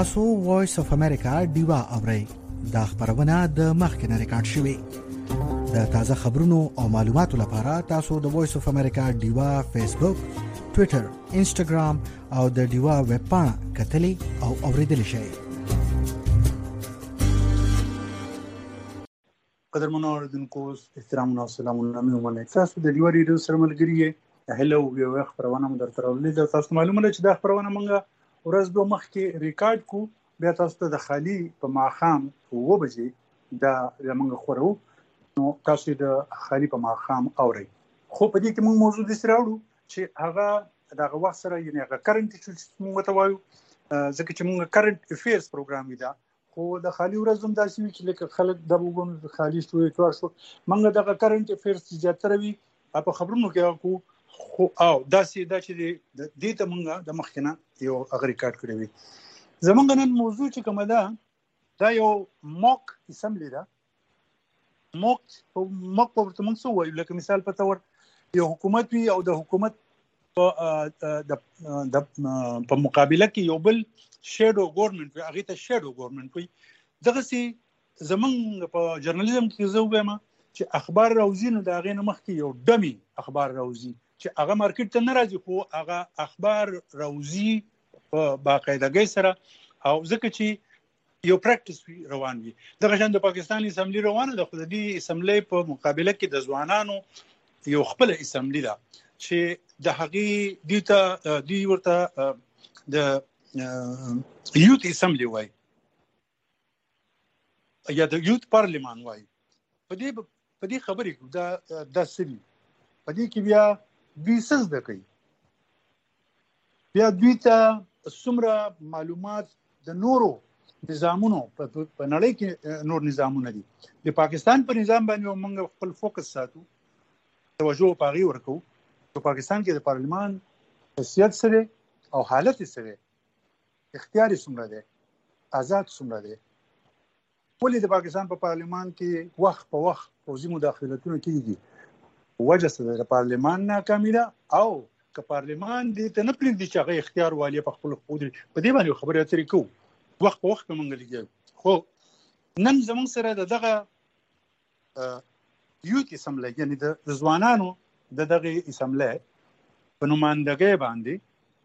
تاسو وایس اف امریکا ډیوا اورئ. دا خبرونه د مخکې نه ریکارډ شوې. د تازه خبرونو او معلوماتو لپاره تاسو د وایس اف امریکا ډیوا فیسبوک، ټوئیټر، انسټاګرام او د ډیوا ویب پاڼه کتلی او اوریدلی شئ. قدرمنو اوریدونکو احترام او سلامونه مې ومنئ. تاسو د ډیوا ریډیو سره ملګري یې. هلو یو خبرونه مو درته راوړلې ده. تاسو معلومه ده چې دا خبرونه موږ ورځ دوه مخکې ریکارډ کو، بیا تاسو ته د خالي په ماښام 9 بجې دا موږ خورو، نو تاسو د خالي په ماښام اورئ. خو په دې کې موږ موضوع داسې راوړو چې هغه دغه وخت سره یعنې هغه کرنټ ایشوز موږ ته وایو، ځکه چې موږ کرنټ افیرز پروګرام وي دا، خو د خالي ورځ هم داسې وي چې لکه خلک د وګونو خالي شو اتوار شو، موږ دغه کرنټ افیرز زیاتره وي په خبرونو کې کو، خو او داسې دا چې دې ته موږ د مخکنه یو هغه ریکارډ کړی وي. زمونږ نن موضوع چې کومه ده دا یو موک اسمبلی ده. موک په ورته موږ څه وایو، لکه مثال په تور یو حکومت وي او د حکومت په مقابله کې یو بل شیډو ګورنمنت وي، هغې ته شیډو ګورنمنت وي. دغسې زمونږ په جرنالیزم کې زه ووایم چې اخبار راوځي، نو د هغې نه مخکې یو ډمي اخبار راوځي چې هغه مارکیټ ته نه راځي، خو هغه اخبار راوځي په باقاعدګۍ سره، او ځکه چې یو پریکټس روان وي. دغه شان د پاکستان اسمبلی روانه ده، خو د دې اسمبلی په مقابله کې د ځوانانو یو خپل اسمبلی ده چې د هغې دوی ورته د یوت اسمبلی وایي یا د یوت پارلیمان وایي. په دې خبرې کې دا څه دي، په دې کې بیا دوی څه زده کوي، بیا دوی ته څومره معلومات د نورو نظامونو په نړۍ کې نور نظامونه دي. د پاکستان په نظام باندې موږ خپل فوکس ساتو، توجه په هغې ورکوو. په پاکستان کې د پارلمان حیثیت څه دی او حالت یې څه دی، اختیار یې څومره دی، آزاد څومره دی. ولې د پاکستان په پارلمان کې وخت په وخت پوځي مداخلتونه کېږي؟ وجه څه ده؟ د پارلمان ناکامي ده، او که پارلمان دې ته نه پرېږدي چې هغه اختیار والي په خپلو خپو ودرېږي. په دې باندې خبرې اترې کوو، وخت په وخت به موږ لګیږو. خو نن زموږ سره د دغه یوت اسمبلی، یعنې د ځوانانو د دغې اسمبلی په نمایندګۍ باندې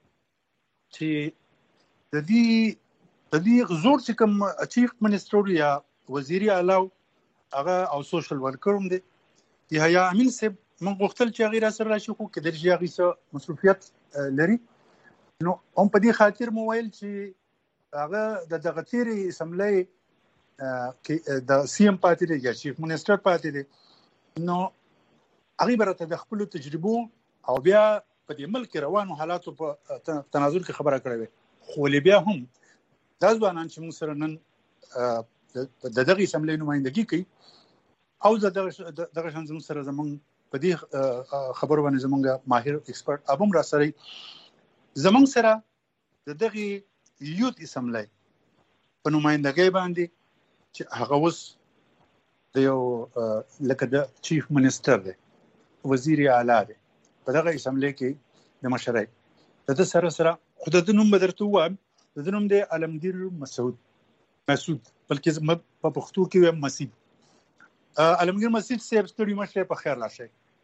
چې د دې زوړ چې کوم چیف منسټر یا وزیر اعلی هغه او سوشل ورکر هم دی یحیی امین صاحب، موږ غوښتل چې هغې راسره راشي، خو کېدای شي هغې څه مصروفیت لري، نو هم په دې خاطر مو ویل چې هغه د دغه تېرې اسمبلی کې د سی ایم پاتې دی یا چیف منسټر پاتې دی، نو هغې به راته د خپلو تجربو او بیا په دې ملک کې روانو حالاتو په تناظر کې خبره کړې وې. خو ولې بیا هم دا ځوانان چې موږ سره نن د دغې اسمبلی نمایندګي کوي او دغه شان زموږ سره زموږ په دې خبرو باندې زموږ ماهر ایکسپرټ اب هم راسره زموږ سره د دغې یوت اسمبلی په نمایندګۍ باندې چې هغه اوس د یو لکه د چیف منسټر دی، وزیر اعلی دی، په دغه اسمبلی کې د مشرۍ د ده سره خو د ده نوم به درته ووایم، د ده نوم دی علمگیر مسعود، بلکې په پښتو کې وایم مسعود. علمگیر مسعود صاحب ستړي مشر په خیر راشئ.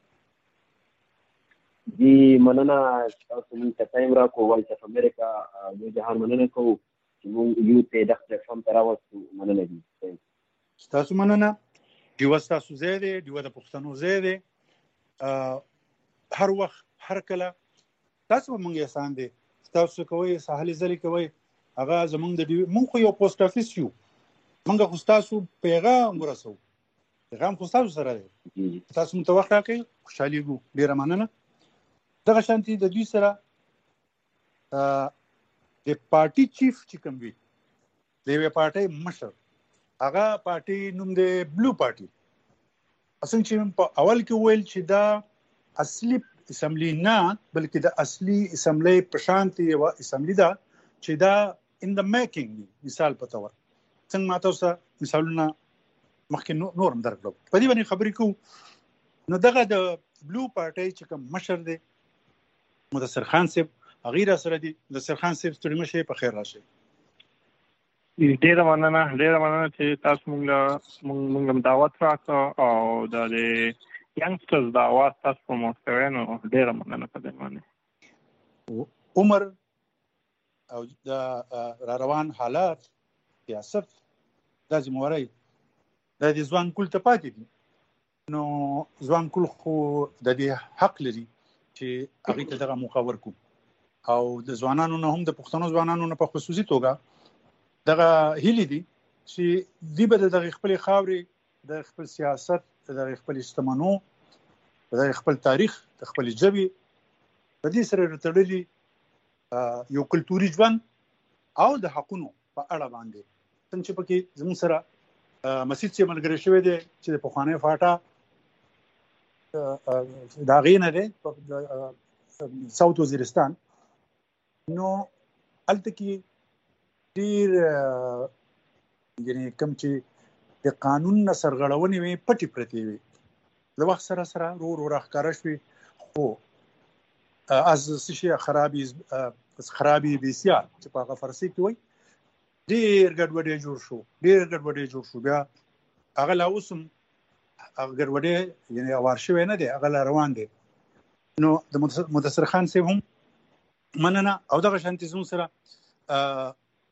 جی مننه تاسو موږ ته ټایم راکړو. وایس اف امریکا موږ جهان مننه کوو چې موږ یوت ته دغه پلیټفارم ته راوستو. مننه دي ستاسو مننه. ډیوه ستاسو ځای دی، ډیوه د پښتنو ځای دی. هر وخت هر کله تاسو به موږ احسان دی تاسو کوئ، ساحلي ځلې کوئ، هغه زموږ د ډیوه موږ خو یو پوسټ افیس یو، موږ خو ستاسو پیغام ورسوو، پیغام خو ستاسو سره دی، تاسو موږ ته وخت راکوئ، خوشحالېږو. ډېره مننه. دغه شانتې د دوی سره د پارټي چیف چې کوم وي، د یوې پارټۍ مشر، هغه پارټي نوم دی بلو پارټي. څنګه چې په اول کې ویل چې دا اصلي اسمبلی نه، بلکې د اصلي اسمبلی په شانتې یوه اسمبلی ده چې دا ان د میکینګ دي. مثال په تور څنګه ما تاسو ته مثالونه مخکې نور هم درکړو، په دې باندې خبرې کوو. نو دغه د بلو پارټۍ چې کوم مشر دی مدثر خان صاحب، هغې راسره دي. مدثر خان صاحب ستړي مه شئ، په خیر راشئ. ډېره مننه چې تاسو موږ دعوت راکړه او د یانګسترز د اواز تاسو پروموټ کوئ، نو ډېره مننه په دې باندې. عمر او د روان حالات سیاست د زمواري د ځوان کول ته پاتې دي، نو ځوان کول خو د دې حق لري چې هغه ته دغه موقع ورکو، او د ځوانانو نه هم د پښتنو ځوانانو نه په خصوصي توګه دغه هیلې دي چې دی به د خپل خاورې، د خپل سیاست، د خپل شتمنو، د خپل تاریخ، د خپل ژبې په دې سره تړلي یو کلتوري ژوند او د حقونو په اړه باندې څنګه چې پکې زموږ سره مسجد چې ملګری شوی دی چې په خوانې فاټا دا غینه دی په ساوث وزیرستان، نو الته کې ډیر یعنی کوم چې د قانون نه سرغړونې وي پټي پرتی وي، د وخت سره سره رو راخکاره شوي، خو از شي خرابي بسیار چې په هغه فارسي کې وي ډیر ګډوډي جوړ شو بیا هغه لا اوسم هغه ګډوډي یعنی اوار شوی نه دی، هغه لا روان دی. نو د مدثر خان صاحب هم مننه او دغه شانتي زموږ سره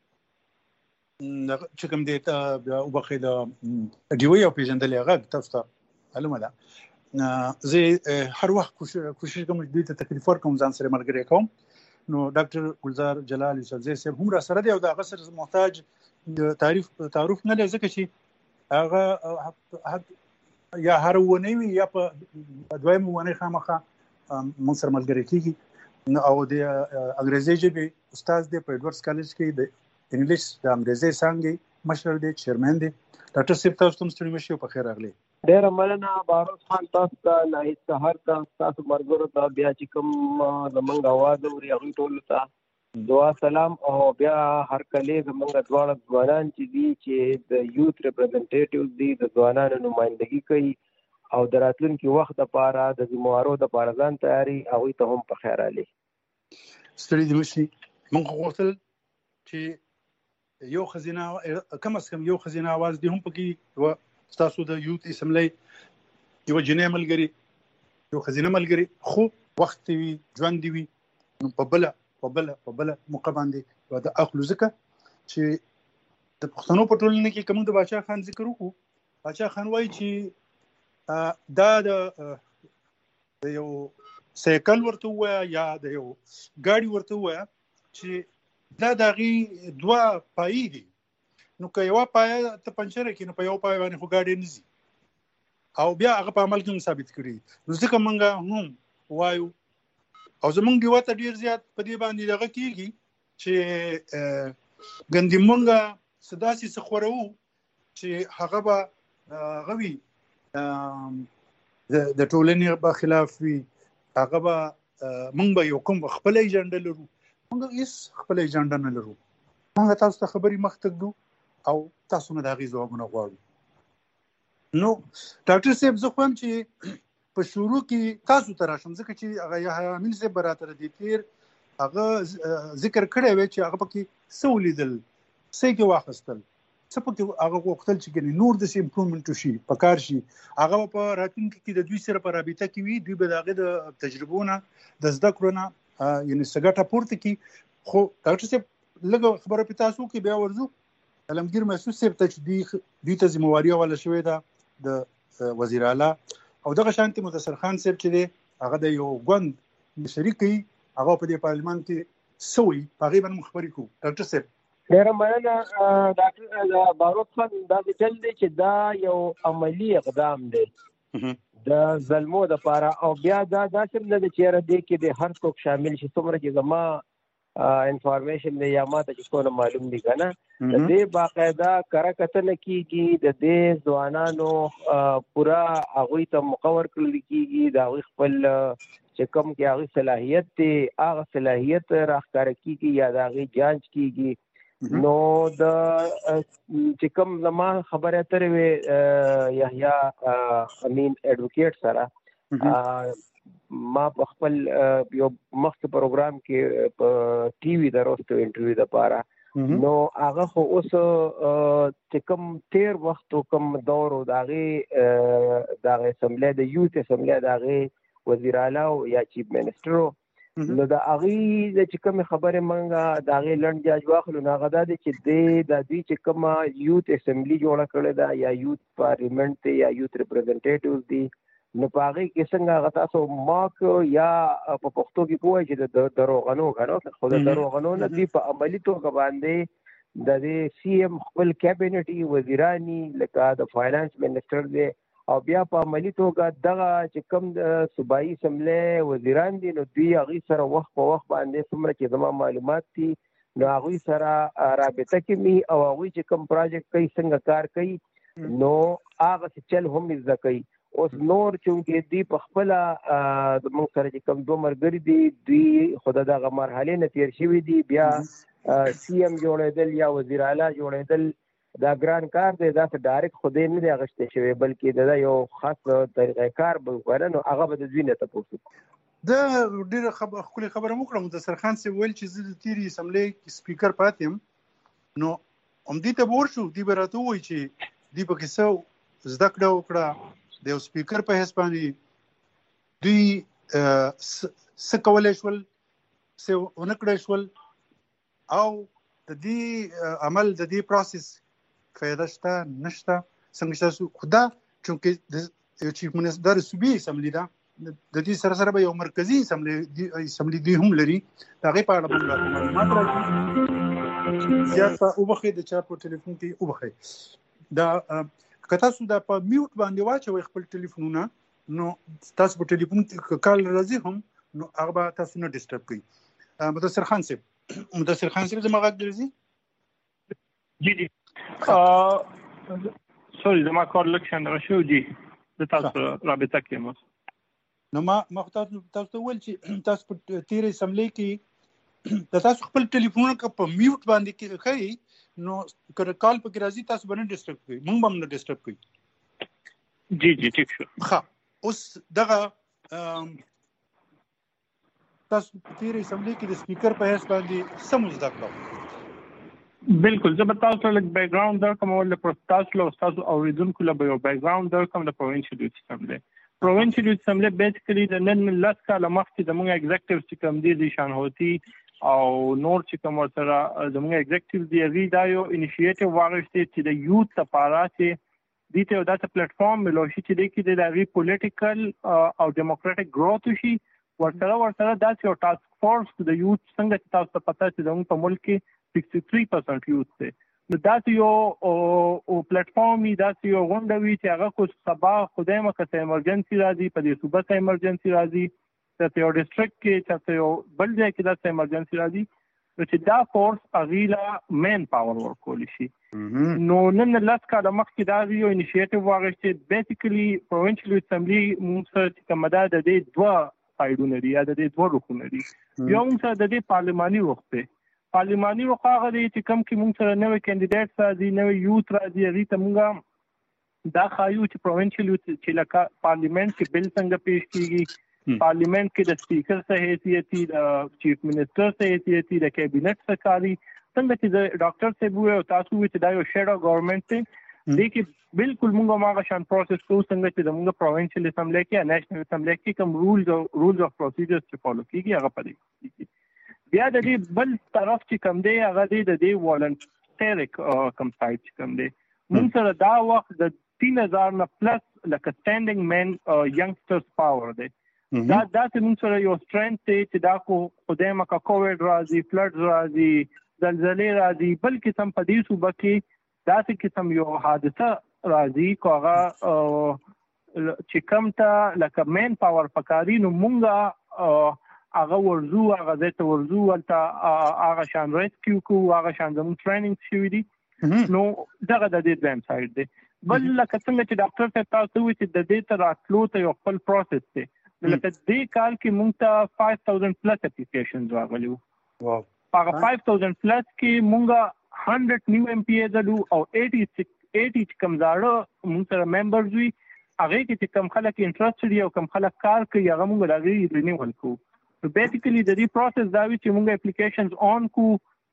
چې کوم دی او بخې د ډیوی او پیژندل هغه تاسو ته معلومه ده، زه هر وخت کوشش کوم دوی ته تکلیف ورکوم، ځان سره ملګری کوم. نو ډاکټر ګلزار جلال یوسفزی صاحب هم را سره دی او د غسر محتاج د تعارف نه لږه چې هغه یا هر ونه وي یا په دویم ونه خامخه مون سره ملګری کیږي، او د انګریزي ژبې استاد دی په ایډورډز کالج کې د انګلیش د انګریزي څنګه مشر دی، چیرمن دی. ډاکټر صاحب تاسو ته ستړي مشي په خیر راغلی. ډېر مننه باروت خان، تاسو ته ناهید سهار ته تاسو مرګرو ته بیا چې کوم زمونږ आवाज اوري هغه ټول ته دعا سلام، او بیا هر کله زمونږ دواړه ځوانان چې دي چې د یوث ریپرزنټیټیوز دي، د ځوانانو نمائندګي کوي او د راتلونکي وخت لپاره د زموارو د لپاره ځان تیاری هغه ته هم په خیر راغلی. ستړي دي مشي موږ غوښتل چې یو خزینه کم از کم یو خزینه आवाज دی هم پکې تاسو د یوث اسمبلی یو جنې ملګری، یو خزینه ملګری، خو وخت وی ژوند دی نو په بل موقع باندې د اخلو ځکه چې د پښتنو په ټولنه کې کوم د باچا خان ذکر وکړو. باچا خان وایي چې دا د یو سایکل ورته وای یا د یو ګاډي ورته وای چې دا دغه دوا پای دي، نو که یو پای ته پنچر کې نو په یو پای باندې خو ګاډي نزي، او بیا هغه په عمل کې ثابت کړي. نو ځکه مونږه هم وایو او زمونږ دی وته ډیر زیات په دې باندې دغه کیږي چې ګندې مونږه صداسي سخورو چې هغه به غوي د ټولنې په خلاف وي، هغه به مونږ به یو کوم خپل ایجنډا لرو، موږ هیڅ خپل ایجنډا نه لرو. موږ تاسو ته خبري مخ تکدو او تاسو نه د هغې ځوابونه غواړو. نو ډاکټر صاحب زه خو هم چې په شروع کې تاسو ته راشم ځکه چې هغه یحیی امین صاحب به راته د تېر هغه ذکر کړی وی چې هغه پکې څه ولیدل، څه کې واخیستل، څه پکې هغه غوښتل چې نور داسې امپرومنټ وشي پکار شي، هغه په راتلونکي کې د دوی سره په رابطه کې وي، دوی به د هغې د تجربو نه د زده کړو نه یعنې څه ګټه پورته کړي. خو ډاکټر صاحب لږه خبره په تاسو کې بیا ورځو علمګیر محسوس صاحب ته چې دوی ته ذمواري حواله شوې ده د وزیر اعلی او دغه شانتي مدثر خان صاحب چې دی هغه د یو ګوند مشري کوي، هغه په دې پارلمان کې سوي په هغې باندې خبرې کوو. ډاکټر صاحب ډېره مننه ډاکټر باروت خان، دا دل دی چې دا یو عملی اقدام دی د ظلمو د پاره، او بیا دا داسې نه د چیرې دی کې د هر څوک شامل شي، څومره چې زما انفارمیشن دی یا ماته چې څونه معلوم دي که نه، د دې باقاعده کره کتنه کېږي، د دې ځوانانو پوره هغوی ته مقور کړل کېږي، د هغوی خپل چې کوم کې هغوی صلاحیت دی هغه صلاحیت راښکاره کېږي یا د هغوی جانچ کېږي. نو د چې کوم زما خبرې اترې وې یحیی امین ایډوکیټ سره، ما په خپل یو مخکې پروګرام کې په ټي وي د روستو انټرویو دپاره نو هغه خو اوس چې کوم تیر وخت کوم دور او دغه اسمبلی د یوت اسمبلی دغه وزیر اعلی او یا چیف منسٹر نو د هغه چې کوم خبره منګه دغه لند جاج واخلو نو هغه د چې د دې چې کوم یوت اسمبلی جوړه کړې ده یا یوت پارلیمنت یا یوت ریپرزنټیټیوز دي نو پاره کې څنګه هغه تاسو ماک یا په پښتو کې کوی چې د دروغنو غنو خو د دروغنو نه دی په عملی توګه باندې د سی ام خپل کابینټي وزیرانی لکه د فاینانس منسٹر دی او بیا په عملی توګه دغه چې کوم د صوبایي اسمبلی وزیران دي نو دوی هغه سره وخت په وخت باندې څومره چې زما معلومات دي نو هغه سره رابطه کوي او هغه چې کوم پروجیکټ کوي څنګه کار کوي نو هغه چل هم زده کوي اوس نور چې دی په خپل د موږ سره چې کوم دوه مرګري دي دوی خدای دغه مرحله نه تیر شوی دي بیا سی ام جوړېدل یا وزیر اعلی جوړېدل دا ګران کار دی دا ډایرکټ خدای نه دی اغشته شوی بلکې دا یو خاص طریقې کار به وکړي نو هغه به د دوی نه تاسو دا ډیره خبره مو مدثر خان سی ویل چې زه د تیری اسمبلی سپیکر پاتم نو هم دې ته ورشو دی برته وای چې دی په کیسه زده کړه وکړه د سپیکر په هسپاني دوی څه کولای شول څه ونکړای شول او د دې عمل د دې پروسس فایده شته نشته څنګه تاسو خدا چې د چیف منسٹر صوبې اسمبلی دا د دې سره سره به یو مرکزی اسمبلی دی هم لري دا غي په اړه معلومات راځي زیاته او بخې د چا په ټلیفون کې او بخې دا کته سو دا په میوټ باندې واچوي خپل ټلیفونونه نو تاسو په ټلیفون کې کال راځي هم نو هغه تاسو نه ډیسټرب کوي مدثر خان صاحب زما غږ درځي جی سوري زما کار لکشن راشو جی د تاسو رابطه کوم نو ما تاسو ول چې تاسو په تیر اسمبلی کې د تاسو خپل ټلیفون په میوټ باندې کې کوي نو کله کال په راځي تاسو باندې ډیسټرب کوي مونږ هم نه ډیسټرب کوي جی ټیک شو ها اوس دغه تاسو په تیر اسمبلی کې د سپیکر په هیڅ باندې سم زده کړو بالکل زه به تاسو ته لږ بیک ګراوند درکوم ولې پروستاسو له تاسو اوریدونکو له یو بیک ګراوند درکوم د پروینشل یوت اسمبلی پروینشل یوت اسمبلی بیسیکلی د نن لاس کاله مخکې د موږ ایگزیکټیو چې کوم دي شان هوتی او نور چې کوم سره د موږ ایگزیکټیو دی ری دا یو انیشیټیو واغشته چې د یوت لپاره چې دې ته دا پلیټفارم ملوشي چې د کې د ری پولیټیکل او ډیموکراټک گروث شي ورسره دا یو ټاسک فورس د یوت څنګه تاسو ته پته چې د په ملک کې 63% یوت دی نو دا یو او پلیټفارم دا یو غونډه وی چې هغه کو سبا خدای مکه ته ایمرجنسي راځي په دې صوبه ته ایمرجنسي راځي ته یو ډیسټریکټ کې چې یو بل ځای کې دا ایمرجنسي راځي نو چې دا فورس اغیلا مین پاور ورکول شي نو نن لاس کاله مخکې دا یو انیشیټیو واغشته بیسیکلی پروینشل اسمبلی موږ سره کوم دا د دې دوه سایډونه دي یا د دې دوه رخونه دي یو موږ سره د دې پارلماني وخت دی پارلیماني وقاغه دي چې کم کې موږ سره نوې کینډیډیټس راځي نوې یوت راځي هغه ته موږ دا خایو چې پروینشل یوت چې لکه پارلیمنت کې بل څنګه پیش کیږي پارلیمنت کې د سپیکر څخه حیثیت د چیف منسٹر څخه حیثیت د کابینټ څخه کاری څنګه چې ډاکټر صاحب او تاسو چې دا یو شیډو ګورنمنت دی د کې بالکل موږ ماغه شان پروسس کوو څنګه چې د موږ پروینشل اسمبلی کې نېشنل اسمبلی کې کوم رولز اف پروسیجرز چې فالو کیږي هغه پدې بیا د دې بل طرف چې کوم دی هغه د دې والنټریک کوم سایت چې کوم دی موږ سره دا وخت د 3000 نه پلس لکه سټانډینګ مین ینګسترز پاور دی دا چې موږ سره یو سترنث دی چې دا کو خدای مکه کووډ راځي فلډز راځي زلزلې راځي بلکې سم په دې صوبه کې دا چې سم یو حادثه راځي کوغه چې کوم ته لکه مین پاور پکاري نو مونږه هغه ورزو هغه ځای ورزو ولته هغه شان ریسکیو کو هغه شان زموږ ټریننګ شوی دي نو دغه د دې دویم سایډ دی بل لکه څنګه چې ډاکټر صاحب تاسو وایي چې د دې تر راتلو ته یو خپل پروسس دی لکه دې کال کې موږ ته 5000 پلس اپلیکیشنز راغلي وو هغه 5000 پلس کې موږ 100 نیو ایم پی ای زلو او 80 کم زاړه موږ سره ممبرز وي هغه کې کم خلک انټرېستډ یو کم خلک کار کوي هغه موږ راغلي رینیول کوو نو بیسیکلی د دې پروسس دا وی چې موږ اپلیکیشنز آن کو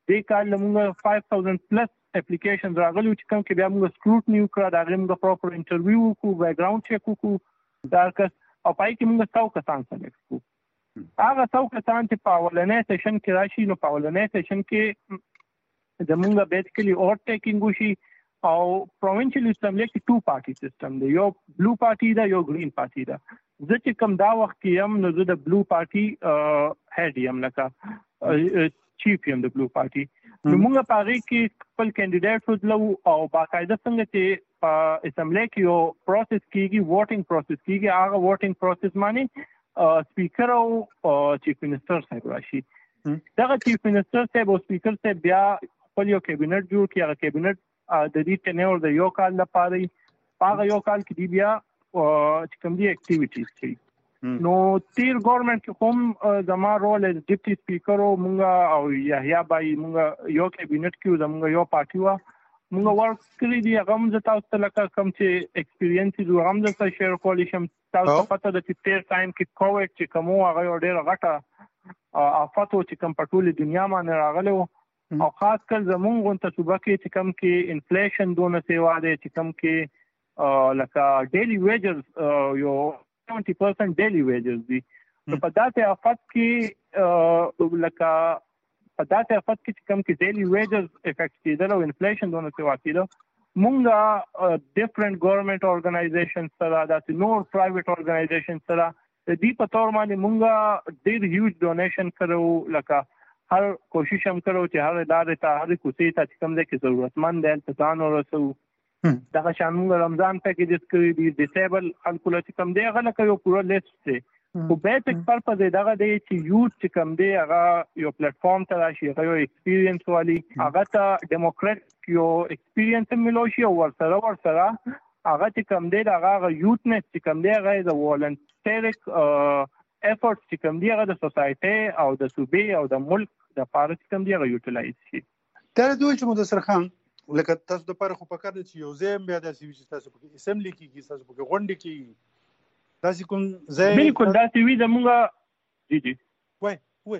دې کال موږ 5000 پلس اپلیکیشن راغلي چې کوم کې بیا موږ سکروټنی وکړه دا موږ پراپر انټرویو وکړو بیک ګراوند چیک وکړو دا کس او پای کې موږ 100 کسان سلیکټ کړو هغه 100 کسان چې په اولنې سیشن کې راشي نو په اولنې سیشن کې زموږ بیسیکلی اوټ ټیکینګ وشي او پروینشل اسمبلی کې 2 پارټي سیستم دی یو بلو پارټي دا یو گرین پارټي دا زه چې کوم دا وخت کې هم نو زه د بلو پارټي هډ یم لکه چیف یم د بلو پارټي نو موږ په هغه کې خپل کینډیډیټ وځلو او باقاعده څنګه چې په اسمبلی کې یو پروسس کیږي ووټینګ پروسس کیږي هغه ووټینګ پروسس باندې سپیکر او چیف منسٹر صاحب راشي دغه چیف منسٹر صاحب او سپیکر صاحب بیا خپل یو کابینټ جوړ کړي هغه کابینټ د دې ټنور د یو کال لپاره هغه یو کال کې دی بیا چې کوم دي اکټیویټیز کوي نو تیر ګورنمنت کې کوم زما رول از ډیپټي سپیکر او مونږ او یحیی بای مونږ یو کابینټ کې زموږ یو پارټي وا مونږ ورک کړی دی هغه هم تاسو ته لکه کوم چې ایکسپیرینس یې هم د شیر کولیشن تاسو پته د تیر ټایم کې کووډ چې کوم هغه ډېر غټه افاتو چې کوم په ټوله دنیا باندې راغلی او خاص کر زمونږ غونډه صوبه کې چې کوم کې انفلیشن دونه سیوا دی چې کوم کې لکه ډیلی ویجز یو 70% ډیلی ویجز دي په داسې افات کې لکه په داسې افات کې چې کوم کې ډیلی ویجز افیکټ کېدل او انفلیشن دونه سیوا کېدل مونږه ډیفرنٹ ګورنمنت اورګنایزیشن سره داسې نور پرایویټ اورګنایزیشن سره د دې په تور باندې مونږه ډېر هیوج ډونیشن کړو لکه هر کوشش هم کړو چې هر ادارې ته هر کوڅې ته چې کوم ځای کې ضرورتمند دی ته ځان ورسو دغه شان موږ رمضان پیکیجز کړی دي ډیسیبل خلکو له کوم دی هغه لکه یو پوره لیست دی خو بیسک پرپز دغه دی چې یوث چې کوم دی هغه یو پلیټ فارم ته راشي هغه یو ایکسپیرینس والی هغه ته ډیموکریټ یو ایکسپیرینس ملو شي او ورسره هغه چې کوم دی هغه یوثنس چې کوم دی هغه د والنټریک افورټس چې کوم دی هغه د سوسایټي او د صوبې او د ملک د پاره چې کوم دی هغه یوټیلایز شي دا دوی چې مدثر خان لکه تاسو د پاره خو پکار دي چې یو زم بیا د سی تاسو په اسمبلی کې تاسو په غونډه کې تاسو کوم ځای بالکل دا سی وی زموږه جی وای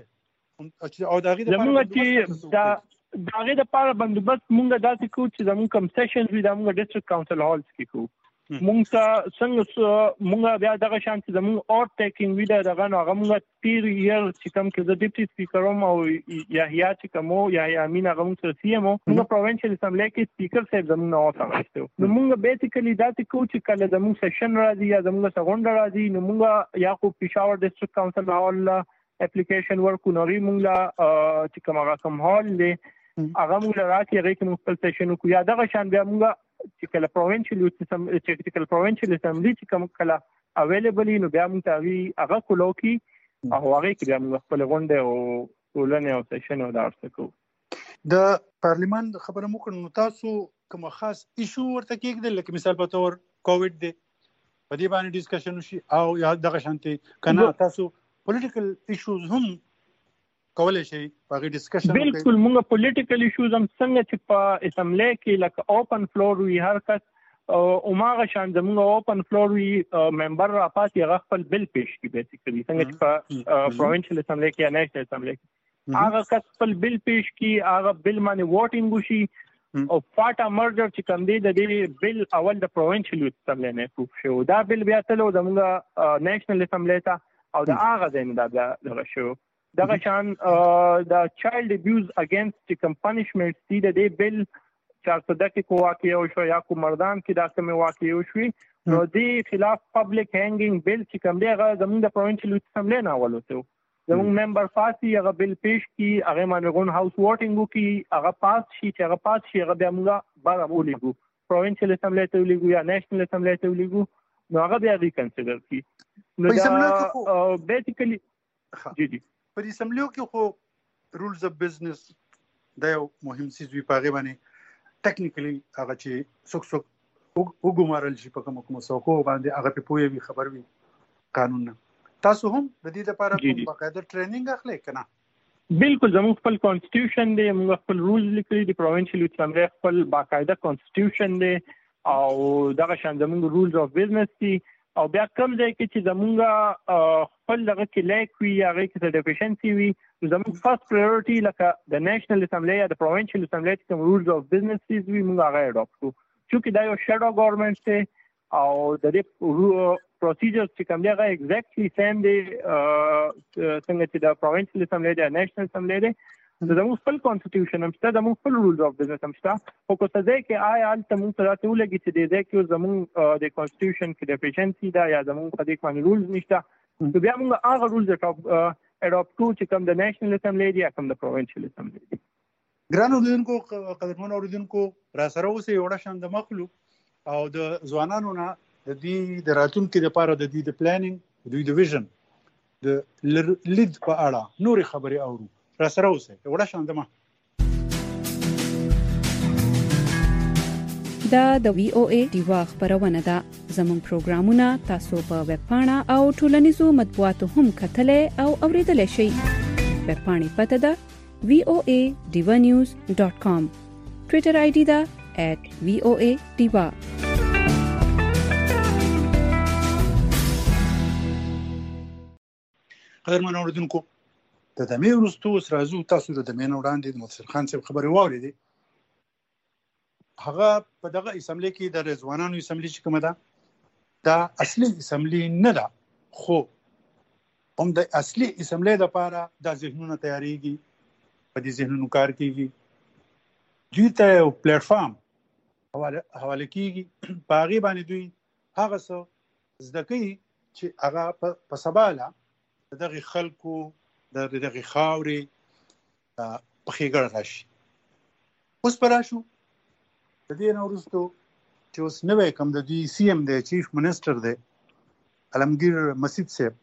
او دا غي د پاره چې دا غي د پاره بندوبست مونږه داسې کو چې زموږ کم سیشنز وی زموږ ډیسټریکټ کونسل هالز کې کو مونږ څنګه مونږ بیا دغه شان چې زموږ اور ټیکینګ وی دغه نو هغه مونږ تیر ییر چې کوم کې د ډیپټي سپیکر او یحیی چې کوم یحیی امین هغه مونږ سی ام مونږ پروینشل اسمبلی کې سپیکر صاحب زموږ نو راغستو نو مونږ بیسیکلی داسې کو چې کله زموږ سیشن راځي یا زموږ څنګه راځي نو مونږ یا خو پېښور ډیسټریکټ کونسل هال اپلیکیشن ورکو نوري مونږ چې کوم هال دی هغه مونږ راځي هغه کې مختلف سیشن کو یا دغه شان بیا مونږ چې کله پروینشل اسمبلی چې کوم کله اویلیبل نو بیا موږ ته هغه کولو کې او هغه کې بیا موږ خپل غونډه او ټولنه او سیشن او دارسته کو د پارلیمان خبره مو کړو تاسو کوم خاص ایشو ورته کېږي لکه مثال په تور کووډ دی په دې باندې ډیسکشن وشي او یا دغه شانتي کنه تاسو پولیټیکل ایشوز هم کولای شي په ډیسکشن بالکل موږ پولیټیکل ایشوز هم څنګه چې په اسمبلی کې لکه اوپن فلور وی هر کس او ماغه شان زموږ اوپن فلور وی ممبر را پاتې هغه خپل بل پیش کی بیسیکلی څنګه چې په پروینشل اسمبلی کې یا نېشنل اسمبلی کې هغه کس خپل بل پیش کی هغه بل باندې ووټینګ وشي او فاټا مرجر چې کوم دی د دې بل اول د پروینشل اسمبلی نه پروف شو دا بل بیا تلو زموږ نېشنل اسمبلی ته او دا هغه ځین دا دغه شو دغه شان د چایلډ ابیوز اگینست چې کوم پنیشمنټ دي د دې بل 410 کې کو واقع او شو یا کو مردان کې دا کوم واقع او شوي نو دې خلاف پبلک هینګینګ بل چې کوم دی هغه زموږ د پروینشل اسمبلی نه ولوته زموږ ممبر فاسي هغه بل پیش کی هغه باندې غون هاوس ووټینګ کی هغه پاس شي چې هغه پاس شي هغه بیا موږ بار ولېګو پروینشل اسمبلی ته ولېګو یا نېشنل اسمبلی ته ولېګو نو هغه بیا ریکنسیډر کی نو دا بیسیکلی جی په اسمبلیو کې خو رولز اف بزنس دا یو مهم څه وی پاغه باندې ټیکنیکلی هغه چې څوک وګمارل شي په کوم څوک باندې هغه په پوهه خبر وي قانون تاسو هم د دې لپاره په باقاعده ټریننګ اخلي کنه بالکل زموږ خپل کانسټیټیوشن دی موږ خپل رولز لیکلي دي پروینشل اسمبلی خپل باقاعده کانسټیټیوشن دی او دغه شان زموږ رولز اف بزنس دي او بیا کوم ځای کې چې زمونږ خپل دغه کې لیک وي هغه کې ډیفیشنسي وي زمونږ فرست پرایورټي لکه د نېشنل اسمبلی یا د پروینشل اسمبلی کوم رولز اف بزنسز وي موږ هغه اډاپټ کړو چې دا یو شادو ګورنمنت دی او د دې پروسیجرز چې کوم دی هغه ایگزیکټلی سیم دی څنګه چې د پروینشل اسمبلی د نېشنل اسمبلی دی زموږ خپل کانسټیټیوشن هم شته زموږ خپل رولز اف بزنس هم شته خو که څه ځای کې آیا هلته موږ ته راته ولګي چې دې ځای کې زموږ د کانسټیټیوشن کې ډیفیشنسي ده یا زموږ په دې باندې رولز نشته نو بیا موږ هغه رولز اډاپټ کړو چې کوم د نېشنل اسمبلی دی یا کوم د پروینشل اسمبلی دی. ګران اوریدونکو قدرمن اوریدونکو را سره اوسئ یو شان د مخلوق او د ځوانانو نه د دې د راتلونکي لپاره د دې د پلانینګ د ویژن د لید په اړه نور خبرې اورو را سره اوسئ یو شان د دا د وی او ای دیوا خبرونه ده زموږ پروګرامونه تاسو په ویب پاڼه او ټولنیزو مطبوعاتو هم کتلای او اوریدلای شئ. ویب پاڼې پته ده voanews.com. ټوئیټر آی ډي ده @voadiva. قدرمن اوریدونکو د دمه ورستو سرازو تاسو د دمه وړاندې د متصل خان صاحب خبرې واورېدې هغه په دغه اسمبلی کې د رضوانانو اسمبلی چې کومه ده دا اصلي اسمبلی نه ده خو هم د اصلي اسمبلی لپاره د ذهنونو تیاریږي په دې ذهنونو کار کیږي دوی ته یو پلیټ فارم حواله کیږي په هغې باندې دوی هغه څه زده کوي چې هغه په سباله د دغې خلکو د دغې خاورې په ښېګړه راشي. اوس به راشو د دې نه وروستو چې اوس نوی کوم د دوی سی ایم دی چیف منسټر دی علمګیر مسید صاحب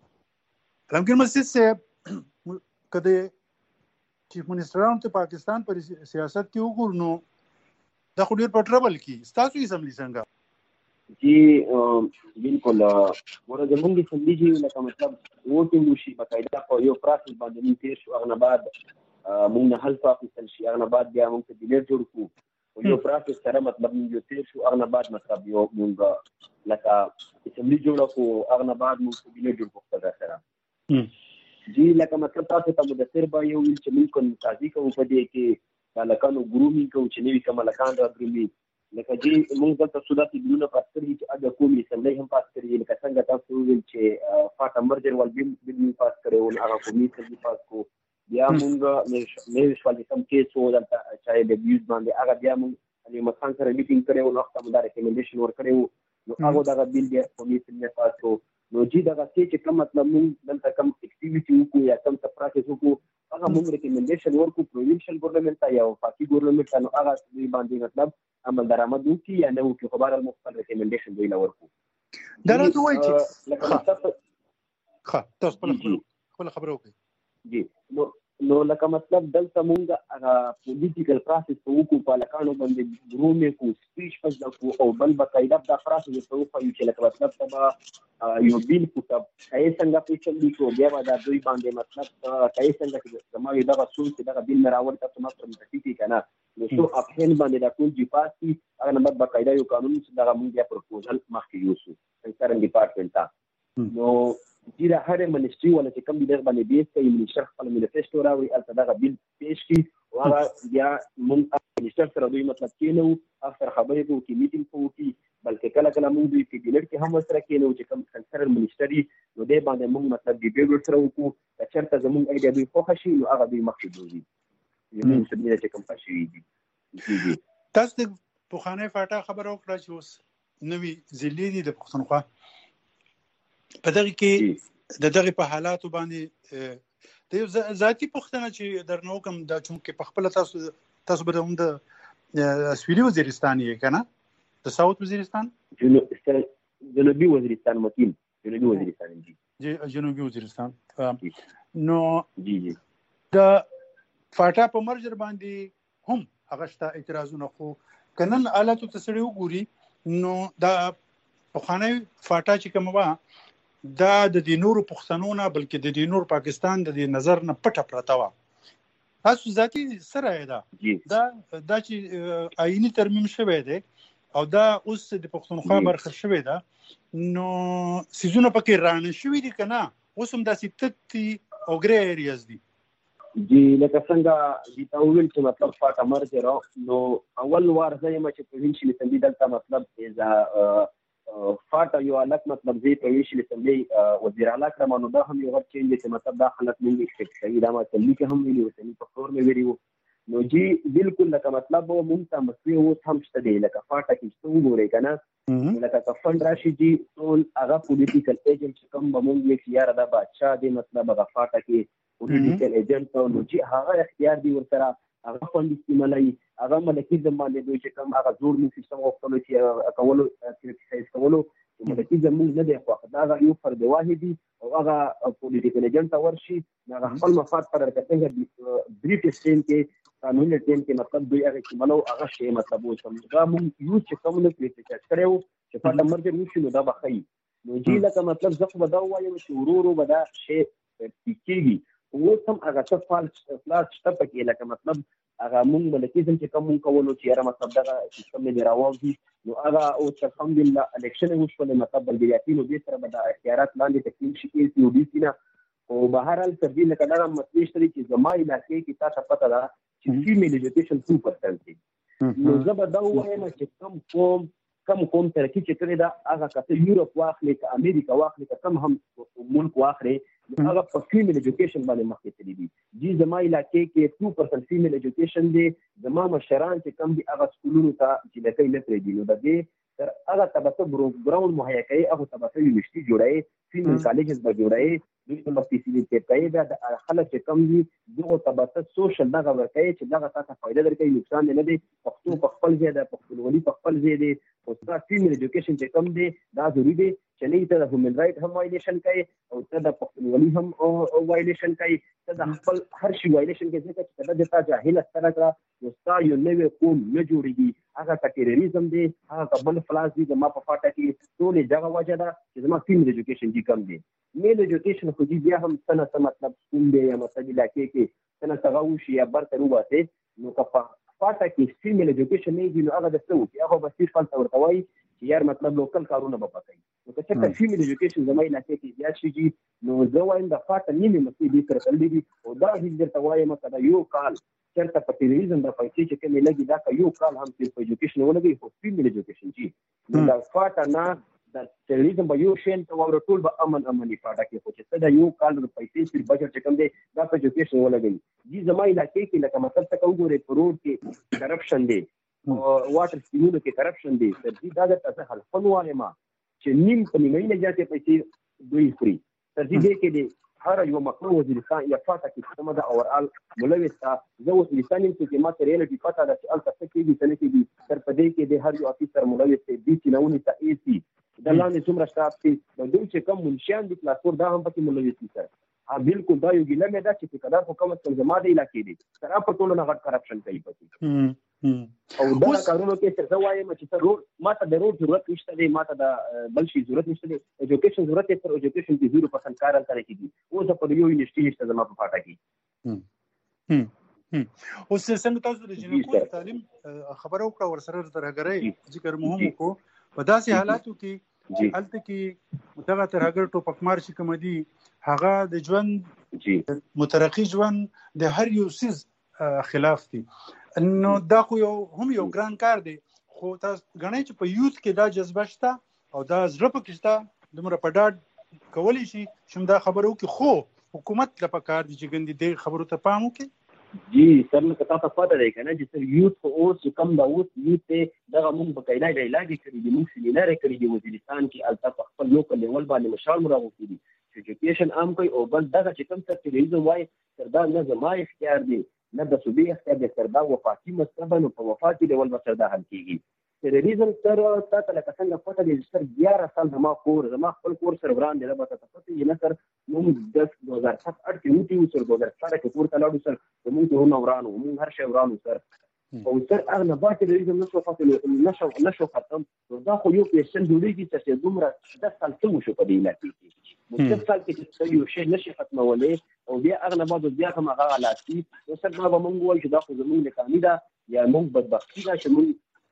که د چیف منسټرانو ته پاکستان پر سیاست کې وګورو نو دا خو ډېر په ټربل کې ستاسو اسمبلی څنګه؟ جی بالکل ګوره زموږ اسمبلی چې لکه مطلب ووټینګ وشي باقاعده په یو پروسس باندې موږ تېر شو هغه نه بعد موږ نه حلف واخیستل شي هغه نه بعد بیا موږ ته ډیلیټ جوړ کړو یو پروسس سره مطلب موږ یو تېر شو هغه نه بعد مطلب یو موږ لکه اسمبلی جوړه کړو هغه نه بعد موږ ډیلیټ جوړ کړو سره جی لکه مطلب تاسو ته مدثر به یو ویل چې موږ کوم تازي کوو په دې کې لکانو ګرومینګ کوو چې نوي کوم لکان را ګرومي لکه جی موږ دلته سوداتي بلونه پاس کړي چې اګه کومې اسمبلی هم پاس کړي لکه څنګه تاسو ویل چې فاټا مرجر ول بل پاس کړي او هغه کومې سمې پاس کو بیا موږ مې شوالې سم کیس وو دلته چې د بیوز باندې هغه بیا موږ علي مخان سره میټینګ کړو نو وخت مدار ریکمنډیشن ور کړو نو هغه دغه بیل بیا کومې سمې پاس کو نو جی دغه چې کوم مطلب موږ دلته کوم اکټیویټي وکړو یا کوم پروسس وکړو هغه موږ ریکمنډیشن ورکو پروینشل ګورنمنت یا وفاقي ګورنمنت نو هغه باندې مطلب عمل درآمد وکړي یا نه وکړي خو بهر المختلف ریکمنډیشن دوی ورکو دا راته وایي چې تاسو خپل خبرو کوي جی نو لکه مطلب دلته مونږ هغه پولیټیکل پروسس په وکړو په لکانو باندې ګرومې کو سپیچ پزده کو او بل باقاعده دا پروسس په وکړو چې لکه مطلب تبا یو بیل کوټه کای څنګه پیچل دي کو بیا دا دوی باندې مطلب کای څنګه چې زموږ دغه څو چې دغه بیل مراول تاسو ما پرم تکي کنه نو څو اپهن باندې دا کوم جی پاسي هغه نمبر باقاعده یو قانون چې دغه مونږ یا پروپوزل مخکې یوسو څنګه ډپارټمنټ تا نو د هر منسټري ولا چې کوم دغه باندې بیس کوي منسټر خپل منیفیسټو راوي البته دغه بیل پیش کی او هغه بیا مونږ منسټر سره دوی مطلب کینو اکثر خبرې کوو کې میټینګ کوو کې بلکې کله کله مونږ دوی په ډیلیټ کې هم سره کینو چې کوم کنسرن منسټري نو دې باندې مونږ مطلب ډیبیټ سره وکړو چې چرته زمونږ ایډیا دوی خوښ شي نو هغه دوی مخکې دوی یمن څه دې چې کوم پښې دي تاسو د پوخانه فاټا خبر او کړی چې اوس نوې ځلې دي د پښتونخوا په دغه کې د دغه په حالاتو باندې د یو ذاتی پوښتنه چې درنو کوم د چونکې په خپل تاسو به هم د سویلي وزیرستان یې کنه د ساوث وزیرستان جنوبي وزیرستان مکین جنوبي وزیرستان جنوبي وزیرستان نو جی د فاټا په مرجر باندې هم هغه شته اعتراضونه خو کنن حالاتو تسړي وګوري نو دا پخوانی فاټا چې کومه دا د دې نورو پښتنونه بلکې د دې نور پاکستان د دې نظر نه پټه پرته و تاسو ذاتی سره دا چې آئینی ترمیم شوی دی او دا اوس د پښتونخوا برخه شوې ده نو سيزونه پکې رانه شوې دي کنه اوس هم داسې تتي او ګري ایریاز دي جی لکه څنګه د تاویل چې مطلب فاټه مرګ راو نو اول وار زما چې پروینشل اسمبلی دلته مطلب از فاټه یو الک مطلب زی پروینشل اسمبلی وزیر اعلی کړم نو دا هم یو ورچ چې مطلب دا خلک موږ ایکسپیکټ کوي دا مطلب کې هم ویلو چې په فور مې ویلو نو جی بالکل لکه مطلب مونږ ته مسوي او هم شته دی لکه فاټه کې څو وګورئ کنه لکه فند راشي جی ټول هغه پولیټیکل ایجنټ کوم به مونږ یې یار دا بادشاہ دی مطلب هغه فاټه کې پولیټیکل ایجنټ نو جی هغه اختیار دی ورسره هغه فند استعمالي هغه ملکی زمانه دوی چې کوم هغه زور نو سیستم وختلو چې کولو کریټیسایز کولو ملکی زموږ نه دی خو دا یو فرد واحدي او هغه پولیټیکل ایجنټ ورشي هغه خپل مفاد پر څنګه بریټ سټین کې قانوني ټیم کې مطلب دوی هغه چې ملو هغه شی مطلب و چې دا مونږ یو چې کوم نه کریټیسایز کړو چې په مرګ نشو نو دا بخي نو جی لکه مطلب زخه بدا وایم چې ورورو بدا شی پکېږي او سم هغه څه فالس شته پکې لکه مطلب هغه مونږ ملکیزم چې کوم کولو چې را مطلب دا سیستم نه راوځي نو هغه او الحمدلله الیکشن وشول مطلب بلګیاتی نو به سره بدا اختیارات لاندې تکلیف شي کې او دي سینا او بهر حال تر دې لکه دا مسلې شته چې زمای علاقې کې تاسو پته ده چې فیمیل ایجوکیشن 2% دی نو زه دا وایم چې کم ترقی چې کړی دا هغه کته یورپ واخلي که امریکا واخلي که کم هم ملک واخلي هغه په فیمیل ایجوکیشن باندې مخکې تللی دي جی زما علاقې کې 2% فیمیل ایجوکیشن دی زما مشران چې کم دي هغه سکولونو ته چې لکه نه پرې دي نو د دې تر هغه تبته ګراوند مهیا کوي هغه تبته یونیورسيټي جوړای فیمیل کالجز به جوړای دوی ته فیسیلیټیټ کوي دا خلک چې کم دي دغه تبته سوشل دغه ورکوي چې دغه تاسو فائدہ درکوي نقصان نه دی پښتو په خپل ځای ده پښتونولي په خپل ځای دی او تاسو فیمیل ایجوکیشن چې کم دی دا ضروري دی چې نه ته د هیومن رائټ هم وایلیشن کوي او ته د پښتونولي هم وایلیشن کوي ته د خپل هر شي وایلیشن کوي چې ته د جاهل سره کړه نو ستا یو نوې قوم نه جوړېږي هغه ټیرریزم دی هغه بل فلاس دی زما په فاټه کې ټولې دغه وجه ده چې زما فیمیل ایجوکیشن دي کم دی میل ایجوکیشن خو بیا هم څه مطلب سکول دی یا مطلب علاقې کې څه تغاو شي یا برته روباسي نو که فاټه کې فیمیل ایجوکیشن نه دی نو هغه د څه وي هغه به صرف فلسفه ورته وایي چې یار مطلب لوکل کارونه به پکای نو که څه فیمیل ایجوکیشن زما علاقې کې زیات شي نو زه وایم د فاټه نیمه مسلې دي سره تللی دي او دا هیڅ درته وایم چې یو کال چرته په ټیلیویزن د پیسې چې کومې لګي دا که یو کال هم په ایجوکیشن ولګي خو فیمیل ایجوکیشن جی دا فاټه نه د ټیلیویزن به یو شین ته ور ټول به امني فاټه کې خو چې دا یو کال د پیسې پر بجټ چې کوم دی دا په ایجوکیشن ولګي جی زما علاقې کې لکه مثلا څه وګورئ په روډ کې کرپشن دی واټر سکیمونو کې کرپشن دی تر دې دا د تاسو حل فنواله ما چې نیم په نیمه نه جاتې پیسې دوی خوري تر دې کې دی هر یو مقام وزیرستان یا فاټه کې کومه د اورال ملوثه زه وزیرستان کې ما سره ریالټي پتا ده چې البته کې دي څنګه کې دي تر پدې کې د هر یو افیسر ملوث دي چې نوونی ته ای سي د لاندې څومره سټاف دي د دوی چې کوم منشیان دي کلاسور دا هم پکې ملوث دي سره بالکل دا یو ګیله مې ده چې کدا حکومت څنګه ما دی علاقې دي سره په ټولو نه غټ کرپشن کوي پکې او دا کارونو کې څه وایم چې ته روډ ماته د روډ ضرورت نشته دی ماته د بل شي ضرورت نشته دی ایجوکیشن ضرورت یې پر ایجوکیشن کې 0% کار تل کېږي او زه په یو یونیورسيټي نشته زما په فاټه کې اوس څنګه تاسو د جنکو تعلیم خبرو کړه ورسره ترګرای ذکر مهم کو په داسې حالاتو کې الته کې دغه ترګر ټوپکمار چې کوم دي هغه د ژوند مترقي ژوند د هر یو سیز خلاف دي نو دا خو هم یو ګران کار دی خو تاسو غنئ چې په یوث کې دا جذبه شته او دا زړه پکې شته دومره په ډاډ کولی شي چې دا خبرو کې خو حکومت لپاره کار دي چې ګندې دې خبرو ته پام وکړي جی سر نو کتا ته پته دی کنه چې سر یوث خو اوس کم دا اوس یوث ته دغه مونږ په کایلا علاج کړی دی مونږ سیمینار کړی دی وزیرستان کې البته خپل لوکل لیول باندې مشال مراغو کړی چې ایجوکیشن عام کوي او بل دغه چې کم څه ټیلیویزن وای تر دا نه زما اختیار دی نه د صوبې اختیار دی تر دا وفاقي مسله نو په وفاقي لیول مسله ده حل کیږي ټیلیویزن تر تاسو لکه څنګه پته دی سر 11 سال زما خپل کور سره وران دی به تاسو پته یې نه سر موږ د 2007 کې موږ سر 2004 کې کور ته لاړو سر موږ ته نو ورانو موږ هر شی ورانو سر او سر هغه نه باندې ټیلیویزن نشو فاصله نشو ختم دا خو یو پیشن جوړیږي چې دومره 10 سال څه شو په دې علاقې کې 10 سال کې چې یو شی نشي ختمولې او بیا هغه نه بعد بیا هم هغه حالاتي او سر ما به موږ وایو چې دا خو زموږ ناکامي ده یا موږ بدبختی ده چې موږ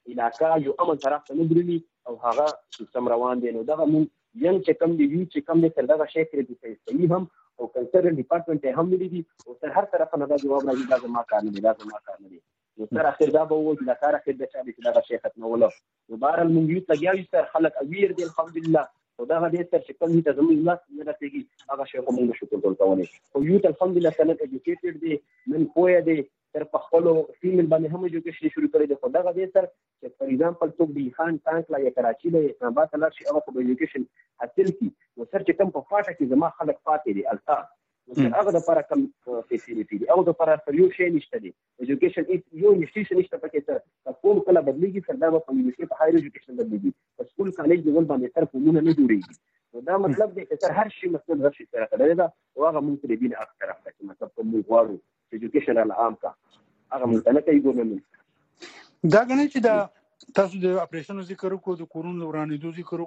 علاقه یو امن طرف ته نه درېږي او هغه سیستم روان دی. نو دغه موږ ینګ چې کم دی یو چې کم دی تر دغه شی کې صحیح هم او کنسرن ډپارټمنټ هم نه دي او تر هر طرف نه دا جواب راځي دا زما کار نه دی دا زما کار نه دی. نو تر اخر دا به وایي دا کار اخر د چا دی چې دغه شی ختموله. نو بهرحال موږ یو لګیا یو تر خلک اویر دي الحمدلله او دغه دې تر چې کوم دي ته زموږ لاس نه رسېږي هغه شی خو موږ شو کنټرول کولی. خو یو الحمدلله سند ایجوکیټډ دی نن پوهه دی تر په خپلو فیمیل باندې هم ایجوکیشن شروع کړی دی. خو دغه دې سر چې فار ایگزامپل څوک د خان ټانک لا یا کراچي لا یا اسلام آباد ته لاړ شي هغه خو به ایجوکیشن حاصل کړي. نو سر چې کوم په فاټه کې زما خلک پاتې دي التا هغه دپاره کوم فیسیلیټي دي هغه دپاره سر یو شی نشته دی ایجوکیشن یو انسټیټیوشن نشته پکې سر کوم کله بدلېږي سر دا به په یونیورسټي په هایر ایجوکیشن بدلېږي په سکول کالج لیول باندې سر فورمونه نه جوړېږي. نو دا مطلب دی چې سر هر شي مسله هر شي سره تړلې ده او هغه موږ ته د دین اخ طرف ته چې مطلب کوم موږ غواړو چې ایجوکیشن العام کا هغه موږ ته نه کوي ګورنمنټ. دا غني چې دا تاسو د اپریشن ذکر وکړو د کورون ورانېدو ذکر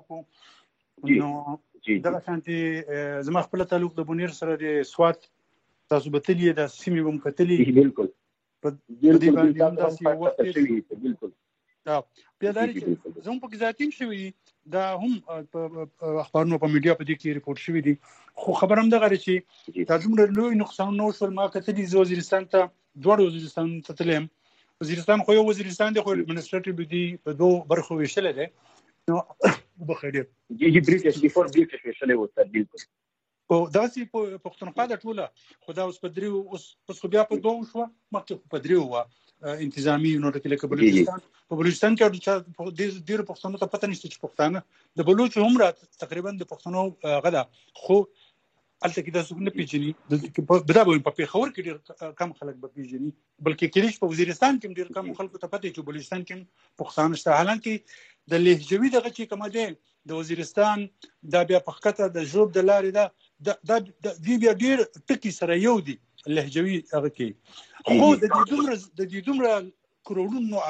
وکړو نو دا څنګه زما خپل تعلق د بونیر سره د سوات تاسو به تلې د سیمې بم کتلې بالکل په دې باندې تاسو وخت بالکل دا بیا دا چې زموږ په ذاتیم شوی دا هم په اخبارونو په میډیا په دې کې ریپورت شوی دي. خو خبر هم دغه چې دا دومره لوی نقصان نو شول ما کتلې وزیرستان ته دوه وزیرستان ته تلم. وزیرستان خو یو وزیرستان دی خو ایڈمنسټریټیو دی په دوه برخو ویشل دي. نو وبخیر جی بریټش بیفور بریټش ویشل و تر بالکل او دا سي په پښتونخوا د ټوله خدا اوس په دریو اوس بیا په دوه شو مخکې په دریو وا انتظامی نو د کله بلوچستان په بلوچستان کې د ډیرو پښتنو ته پته نشته چې پښتانه د بلوچ عمره تقریبا د پښتنو غدا خو الته کې د سونه پیژني بدا به په پیښور کې ډیر کم خلک به پیژني بلکې کلیش په وزیرستان کې ډیر کم خلکو ته پته چې بلوچستان کې پښتانه شته. حالانکه د لهجوي دغه چې کومه ده د وزیرستان دا بیا په خطه د جوب د لارې دا دی بیا ډیر ټکی سره یو دی لهجوي هغه کې خو د دې دومره کروڑونو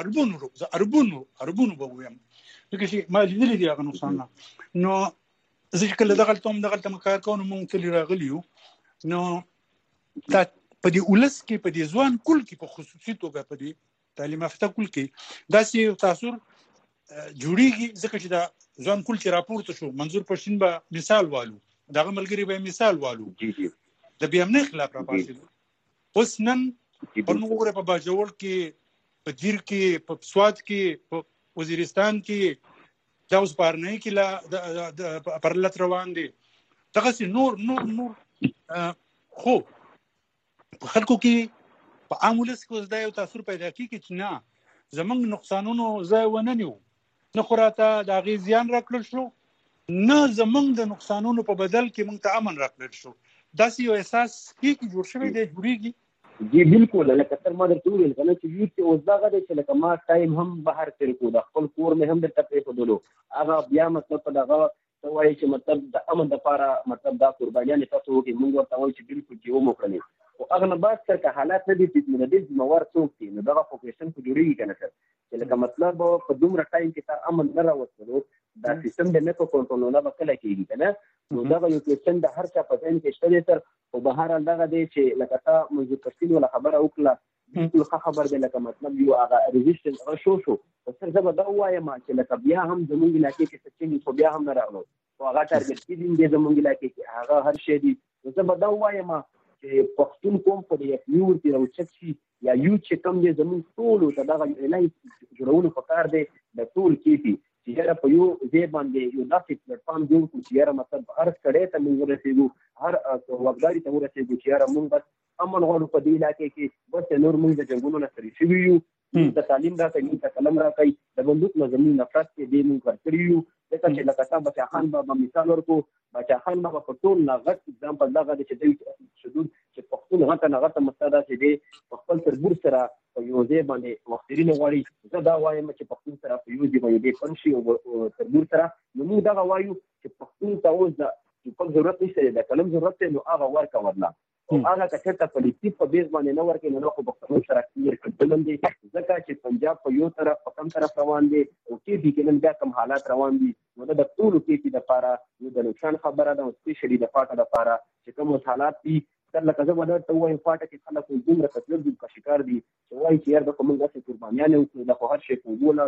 اربونو به ویم لکه چې ما لیدلې دي هغه نقصان. نو زه کله دغه مکار کوم مونږ تل راغلیو نو دا په دې ولس کې په دې ځوان کول کې په خصوصي توګه په دې تعلیم یافته کول کې دا سي تاثیر جوړیږي ځکه چې دا ځوان کول چې راپورته شو منظور پښتون به مثال والو دغه ملګری به مثال والو د بیا امنیت خلاف راپاسي اوس نن په نوګره په باجوړ کې په دیر کې په سواد کې په وزیرستان کې دا اوس بارنه کې لا د پرلت روان دي دغه سي نور خو په خلکو کې په عامولس کې زدا یو تاثیر پیدا کیږي چې نه زمونږ نقصانونو ځای ونه نیو نه خوراته د غیزیان راکړل شو نه زمونږ د نقصانونو په بدل کې مونږ ته امن راکړل شو. دا سي یو احساس کې جوړ شوی دی جوړیږي. جی بالکل لکه تر ما درته وویل کنه چې یو چې اوس دغه دی چې لکه ما ټایم هم بهر تیر کو د خپل کور مې هم درته پرېښودلو هغه بیا مطلب په دغه ته وایي چې مطلب د امن دپاره مطلب دا قربانیانې تاسو وکړئ مونږ ورته وایو چې بالکل چې وموکړلې خو هغه نه بعد سر که حالات نه دي چې د دې ذمهوار څوک دي نو دغه خو کوېشن خو جوړېږي که نه سر چې لکه مطلب په دومره ټایم کې سر امن نه راوستلو دا سیستم د نه په کنټرول نه به کله کېږي که نه نو دغه یو کوېشن د هر چا په ذهن کې شته دی سر خو بهرحال دغه دی چې لکه تا منظور پښتین ولا خبره وکړه بالکل ښه خبر دی لکه مطلب یو هغه ریزسټنس هغه شو خو سر زه به دا ووایم چې لکه بیا هم زموږ علاقې کې څه چینج خو بیا هم نه راغلو خو هغه ټارګټ کېدین دی زموږ علاقې کې هغه هر شی دی نو زه به دا ووایم چې پښتون کوم په دې یو ورته راوچت شي یا یو چې کوم دی زموږ ټولو ته دغه اعلان جوړولو پکار دی د ټول کېږي چې یاره په یو ځای باندې یو داسې پلیټفارم جوړ کړو چې یاره مطلب هر سړی ته موږ ورسېږو هر وګداري ته ورسېږو چې یاره موږ بس امن غواړو په دې علاقې کې بس نور موږ د جنګونو نه ستړي شوي یو د تعلیم راکوي موږ ته قلم راکوي د بندوق نه زموږ نفرت کې دې موږ ورکړي یو ځکه چې لکه تا بچا خان بابا مثال ورکړو بچا خان بابا په ټول نه غټ اګزامپل دغه دی چې دوی شدود چې پښتون غټه نه غټه مسله ده چې دی په خپل تربور سره په یو ځای باندې مخترین غواړي زه دا وایم چې پښتون سره په یو ځای باندې پن شي او تربور سره نو موږ دغه وایو چې پښتون ته اوس د خپل ضرورت نشته د قلم ضرورت دی نو هغه ورکه ورله او هغه که چېرته پولیټیک په بیس باندې نه ورکوي نو خو پښتنو سره کلیر کړل دي ځکه چې پنجاب په یو طرف په کم طرف روان دی او کې کې نن بیا کم حالات روان دي نو د ټولو کې دپاره یو د نقصان خبره ده او سپیشلي د پاټه دپاره چې کوم حالات دي تر لکه زه به درته ووایم پاټه کې خلک اوس دومره کتلر دي که شکار دي چې وایي چې یار دا خو موږ داسې قربانیانې وکړو دا خو هر شی په اوبو لاړل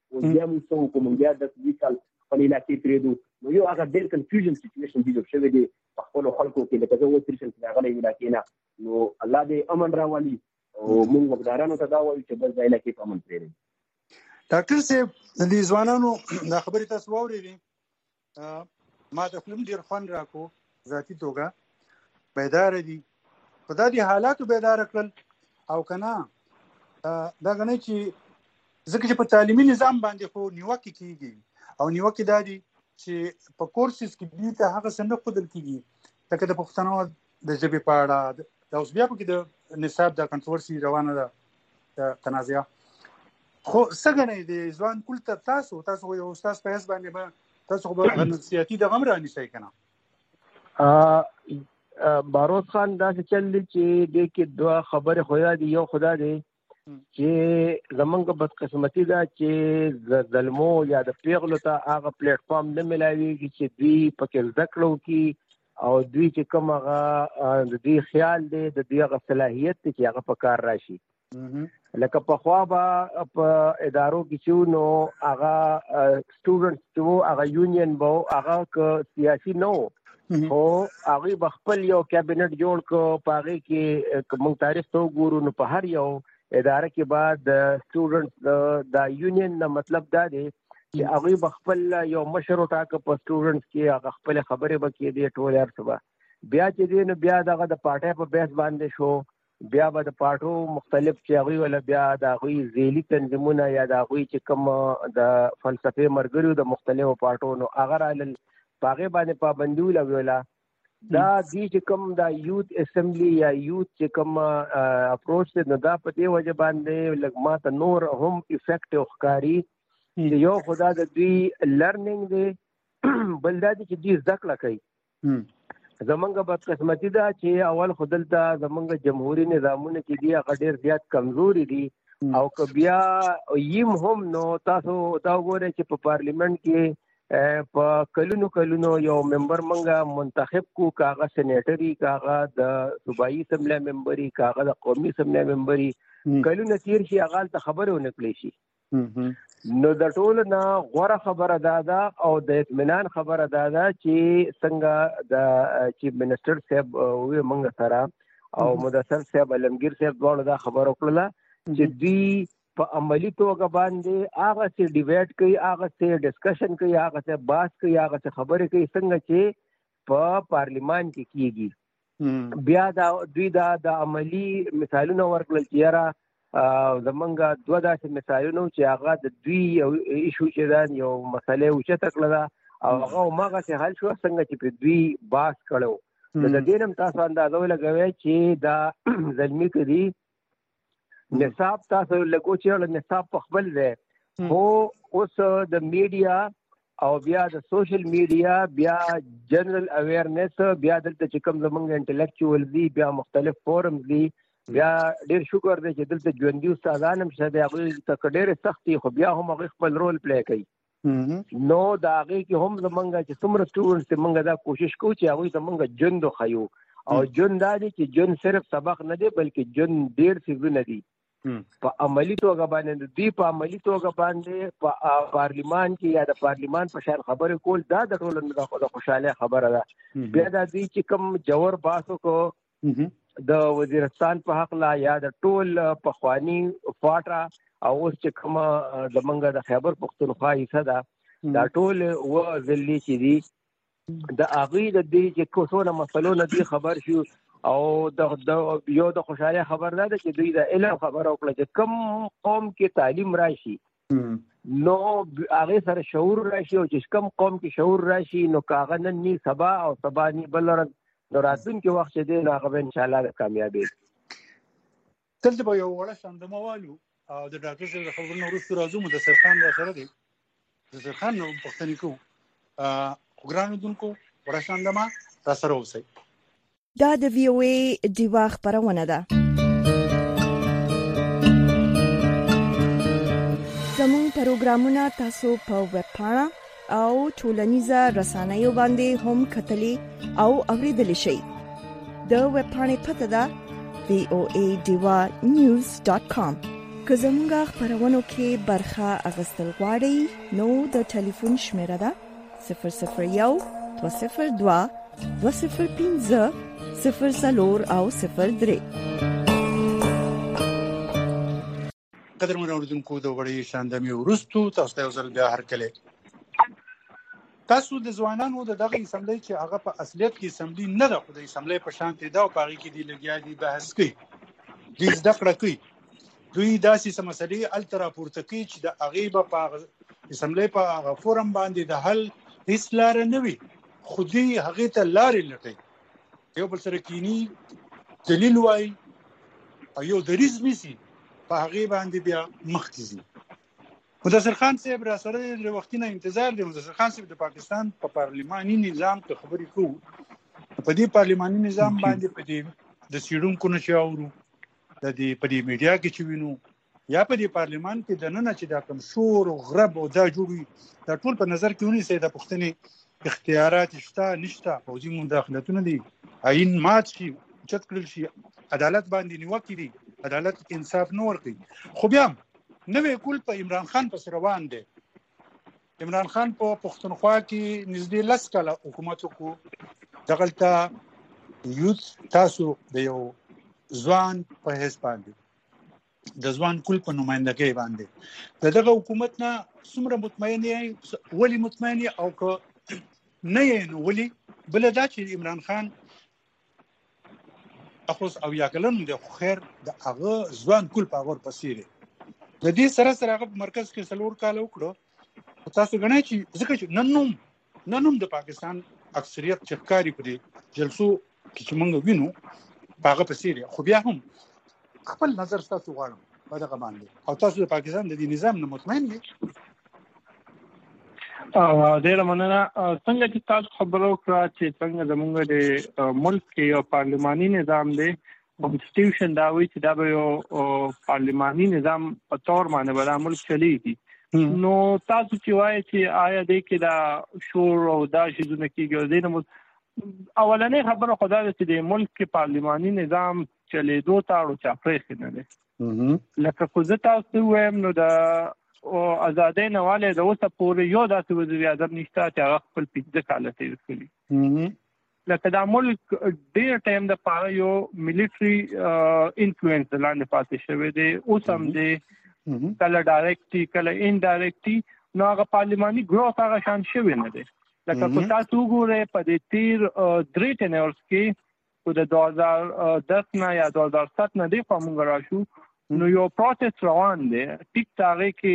او بیا موږ کوم بیا د ډیجیټل په علاقې پریدو نو یو هغه ډېر کنفیوژن سچويشن دی چې شوی دی په خپل خلکو کې لکه زه وترشل کې هغه علاقې نه نو الله دې امن راولي او موږ وګدارانو ته دا وایو چې بس د علاقې په امن پریږدي. ډاکټر صاحب د ځوانانو د خبرې تاسو واورېدې ما د فلم ډیر خوند راکو ذاتی توګه بیدار دي په دې حالاتو بیدار کړل او کنه دا غني چې ځکه چې په تعلیمي نظام باندې خو نیوکه کیږي او نیوکه دادي چې په کورسز کې دې ته هغه څنګه خودل کیږي لکه د پښتنو د ژبې په اړه د اوس بیا په کې د نصاب د کنټرورسي روانه ده تنازع خو څنګه د ځوان کول ته تاسو یو استاد په اس باندې تاسو خبر نصيحتي د غمر اني شي کنه باروت خان دا چل چې د کې دوه خبره خدا دی یو خدا دی چې زمونږ بدقسمتي دا چې ظلمو یا د پیغلو ته هغه پلیټ فارم نه ملاويږي چې دوی پکې ذکرو کی او دوی چې کوم هغه د دې خیال دی د دې هغه صلاحیت چې هغه په کار راشي لکه په خوا به په ادارو کې چې نو هغه سټوډنټس چې هغه یونین به هغه سیاسي نو خو هغه بخپل یو کابینټ جوړ کو پاغي کې موږ تاریخ ته ګورو نو په هر یو اداره کې بعد سټوډنټس د یونین نه مطلب دا دی چې هغه بخپل یو مشر ټاکه په سټوډنټس کې هغه خپل خبره وکړي دی ټول ارسبه بیا چې دی نو بیا دغه د پارټي په بیس باندې شو بیا به د پارټو مختلف چې هغه ولا بیا د هغه ذیلی تنظیمونه یا د هغه چې کوم د فلسفي مرګرو د مختلفو پارټو نو هغه رال پاغه باندې پابندي لګولا دا چې کوم د یوث اسمبلی یا یوث چې کوم اپروچ ته دا په دې وجه باندې لګمات نور هم افیکټ ښکاری یو خدا د دې لرنینګ دی بلدادي چې دې ذکر کوي زمونږ بدقسمتي ده چې اول خدلته زمونږ جمهوریت نظامونه چې دی هغه ډېر زیات کمزوري دي او که بیا یم هم نو تاسو دا وګورئ چې په پارلیمنت کې په کلونو یو ممبر منګه منتخب کو کاغه سېنیټري کاغه د صوبایي اسمبلی ممبري کاغه د قومي اسمبلی ممبري کلونو تیر شي هغه ته خبره ونکړي شي نو د ټول نه غوړه خبره ده او د اطمینان خبره ده چې څنګه د چیف منسٹر صاحب وی منګ سره او مدثر صاحب علمگیر صاحب دواړو دا خبر وکړه چې دوی په عملی توګه باندې هغه څه ډیبیټ کوي هغه څه ډسکشن کوي هغه څه بحث کوي هغه څه خبرې کوي څنګه چې په پارلیمان کې کیږي بیا دا دوی د عملی مثالونه ورکړل چې یاره زمونږ دوه داسې مثالونه چې هغه د دوی یو ایشو چې دا یو مسله اوچته کړله او هغه ماغه چې حل شو څنګه چې په دوی باس کړو د دې نم تاسو اندازه ولګوي چې دا زلمی کړي نصاب تاسو لګو چې نصاب په خپل دی خو اوس د میډیا او بیا د سوشل میډیا بیا جنرال اویرنس بیا دلته چې کوم زمونږ انټلیکچوال دي بیا مختلف فورمز دي بیا ډیر شکر دی چې دلته ژوندۍ استادان هم شته هغه ته ډېر سختي خو بیا هم هغه خپل رول پلی کوي نو دا هغه کې هم زمونږ چې څومره سټوډنټس موږ دا کوشش کوو چې هغه ته موږ ژوند خو او ژوند دا دی چې ژوند صرف سبق نه دی بلکې ژوند ډیر څه نه دی په عملی توګه باندې دی په عملی توګه باندې په پارلیمان کې یا د پارلیمان په شان خبرې کول دا د ټولنې د خوشاله خبره ده بیا دا دی چې کوم جوړ باسو کو د وزیرستان په حق لا یا د ټول پخوانی فاټا او اوس چې کوم د منګه د خیبر پختونخوا حصہ ده دا ټول و ذلی چې دي د اغي د دې چې کوڅونه مسلونه دي خبر شو او د یو د خوشاله خبر ده چې دوی د علم خبر او کله چې کم قوم کې تعلیم راشي نو هغه سره شعور راشي او چې کم قوم کې شعور راشي نو کاغه نن ني سبا او سبا ني بل نو راتلونکي وخت چې دی نو هغه ان شاء الله کامیابی دلته به یو وړه شاندموالو او د ډاکټر صاحب خبرونه وروسته راځو د سرخان را سره دی د سرخان نو پښتني کو وګرانو دونکو وړه شاندما را سره اوسئ دا د وی او ای دیوا خبرونه ده زموږ پروګرامونه تاسو په ویب پاڼه او ټولنیزه رسنیو باندې هم کتلی او اوریدلی شئ د ویب پاڼې پته ده voadiva.news.com که زموږ خپرونو کې برخه اخیستل غواړئ نو د ټلیفون شمیره ده 001 202 205 04 او 03. قدرمن اوریدونکو د وړي شاندامي ورستو تاسو ته وزل بیا هر کله تاسو د ځوانانو د دغه اسمبلی چې هغه په اصلیت کې اسمبلی نه ده خو د اسمبلی په شان ته دا او پاره کې دی لګیا دي بحث کوي د زده کړه کوي دوی داسې مسلې الترا پورته کوي چې د هغه په اسمبلی په هغه فورم باندې د حل هیڅ لار نه وي خو دې هغه ته لارې لټي یو بل سره کینی دلیل وای او یو دریز نیسی په هغه باندې بیا مخکې مدثر خان صاحب را سره د وختینه انتظار دی. مدثر خان صاحب د پاکستان په پارلماني نظام ته خبرې کوو په دې پارلماني نظام باندې په دې د سیډونکو نشاورو د دې په دې میډیا کې چې وینو یا په دې پارلمان کې د نن چې دا کم شور او غرب او دا جوړي دا ټول په نظر کې ونی سي د پښتني اختیارات شته نشته فوجي مداخلتونه دي عین مات شي چت کړل شي عدالت باندې نیوکې دي عدالت انصاف نور کوي خو بیا نوې کول په عمران خان پس روان دي. عمران خان په پښتونخوا کې نږدې 10 کاله حکومت وکړو دغلته یوث تاسو د یو ځوان په حساب باندې د ځوان کول په نمائندګۍ باندې دغه حکومت نه څومره مطمئن یې ولی مطمئن او که نه یې نو ولی بل دا چې عمران خان اخوس او یا کلن د خیر د هغه ځوان کول په اور پسیره د دې سره هغه مرکز کې سلور کال وکړو تاسو غواړئ چې ځکه چې ننوم د پاکستان اکثریت چخکاری په دې جلسو کې چې موږ وینو هغه پسیره خو بیا هم خپل نظر تاسو غواړم په دغه باندې او تاسو د پاکستان د دې نظام نه مطمئن یې ډیره مننه. څنګه چې تاسو خبرو کړه چې څنګه زموږ د ملک کې یو پارلماني نظام دی کانسټیټیوشن دا وایي چې دا به یو پارلماني نظام په تور باندې به ملک چلیږي نو تاسو چې وایي چې آیا دې کې دا شور او دا شیزونه کېږي دې نو اولنې خبره خدای دې چې د ملک کې پارلماني نظام چلیدو ته اړ چاپرې نه دی لکه خو زه تاسو وایم نو دا او آزادۍ نواله د اوسه پورې یو داسې وزیر اعظم نشته چې هغه خپل 15 کال تیر کړي لکه دا ملک ډېر ټایم د پاره یو ملټري انفلوئنس لاندې پاتې شوی دی اوس هم دی کله ډایرکټي کله انډایرکټي نو هغه پارلماني ګروث هغه شان شوی نه دی لکه په تاسو وګورئ په دې تیر 3 ټنرز کې په 2010 نه یا 2007 نه دی په موږ راشو نو یو پروسس روان دی ټیک تاغه کې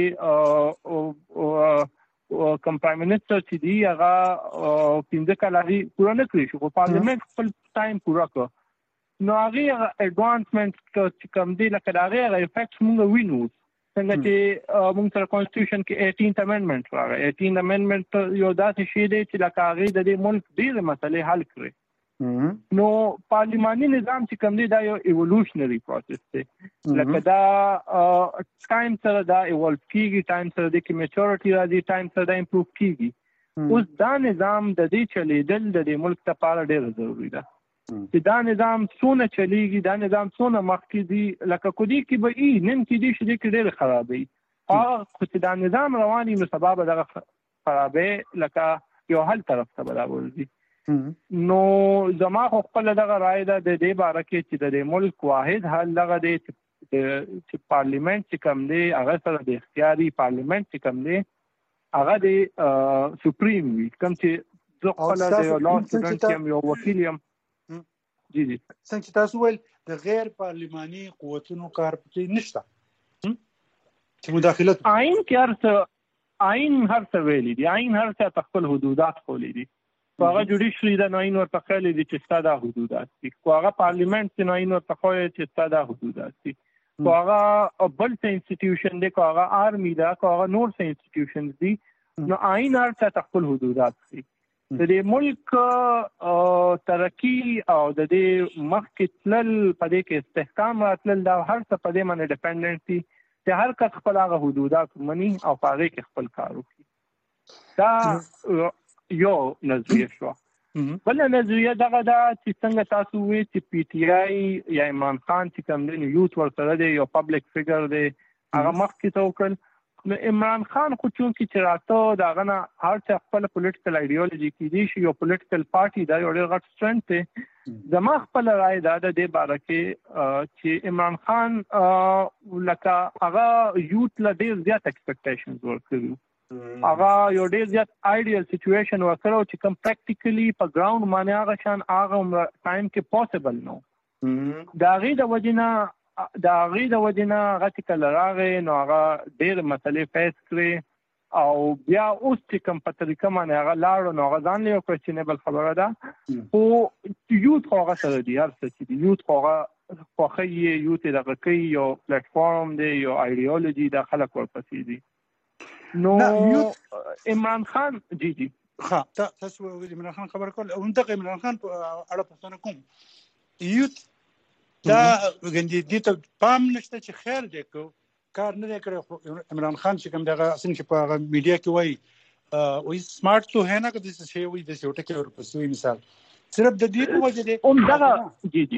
کوم پرایم منسٹر چې دی هغه 15 کال پورا نه کړی شو پارلیمنت خپل ټایم پورا کړ نو هغه اډوانسمنت چې کوم دی لکه هغه افیکټ موږ وینو څنګه چې موږ سره کانسټیټیوشن کې 18th امندمنت راغی 18th امندمنت یو داسې شی دی چې لکه هغه د ملک ډېر مسلې حل کړي نو پارلماني نظام چې کوم دی دا یو ایوولوشنری پروسس دی لکه دا ټایم سره دا ایوولو کیږي ټایم سره د کې میچورټي راځي ټایم سره دا امپروو کیږي اوس دا نظام د دې چلیدل د ملک لپاره ډېر ضروری ده چې دا نظام څونه چلیږي دا نظام څونه مخکې دی لکه کودي کې به نن کې دي چې کې ډېر خرابې خو چې دا نظام رواني نو سبب دغه خرابې لکه یو حل طرف ته برابر دي نو زما خپل دغه رائے ده د دې باره کې چې د ملک واحد حل دغه دی چې پارلیمنت چې کوم دی هغه سره د اختیاري پارلیمنت چې کوم دی هغه د سپریم وي کوم چې خپل د لا سټډنټ کې یو وکیل یم جی څنګه تاسو ول د غیر پارلماني قوتونو کار پکې نشته چې مداخلت آئین کې هر څه ویلي دي آئین هر څه خپل حدودات خولي دي هغه جوډیشري د نوین ورته خلې دي چې ستاده حدودات دي هغه پارلیمنت چې نوین ورته خوي چې ستاده حدودات دي هغه بل څه انسټیټیوشن دی هغه آرمي دا هغه نور څه انسټیټیوشنز دي نو آئین هر څه خپل حدودات دي د ملک ترقی او د دې مخکې تلل په دې کې استحکام راتلل دا هر څه په دې باندې ډیپندنټ دي چې هر کس خپل هغه حدودات مني او هغه کې خپل کار وکړي دا یو نظریه شو بل نظریه دغه دا چې څنګه تاسو وایي چې پی ټی آی یا عمران خان چې کوم دی یوث ورسره دی یو پبلک فیګر دی هغه مخکې ته وکړل. نو عمران خان خو چونکې چې راته د هغه نه هر چا خپله پولیټیکل ایډیالوژي کیدی شي یو پولیټیکل پارټي دا یو ډېر غټ سټرنګ دی. زما خپله رایه دا ده دې باره کې چې عمران خان لکه هغه یوت له ډېر زیات ایکسپیکټیشنز ورکړي، هغه یو ډېر زیات آیډیل سچویشن ورکړی چې کوم پریکټیکلي په ګراوند باندې هغه شان هغه ټایم کې پاسبل نو. د هغې د وجې نه هغه چې کله راغی نو هغه ډېرې مسلې فیس کړې او بیا اوس چې کوم په طریقه باندې هغه لاړو نو هغه ځان له یو کوېسچنیبل خبره ده. خو یوت خو هغه سره دي، هر څه چې دي یوت خو هغه خوښوي یې، یوت یې دغه کوي، یو پلیټفارم دی، یو ایډیالوژي دا خلک ورپسې دي. نو عمران خان جی تاسو عمران خان خبر کول او دغه عمران خان په اړه پوښتنه کوم. یوت دا ګندې دې ته پام نشته چې خیر دی کو کار نه کړی. عمران خان چې کوم دغه اسن چې په میډیا کې وایي سمارټ تو ہے نا که د څه وي د څه ټکی ورپسې مثال صرف د دې په وجه دی دغه جی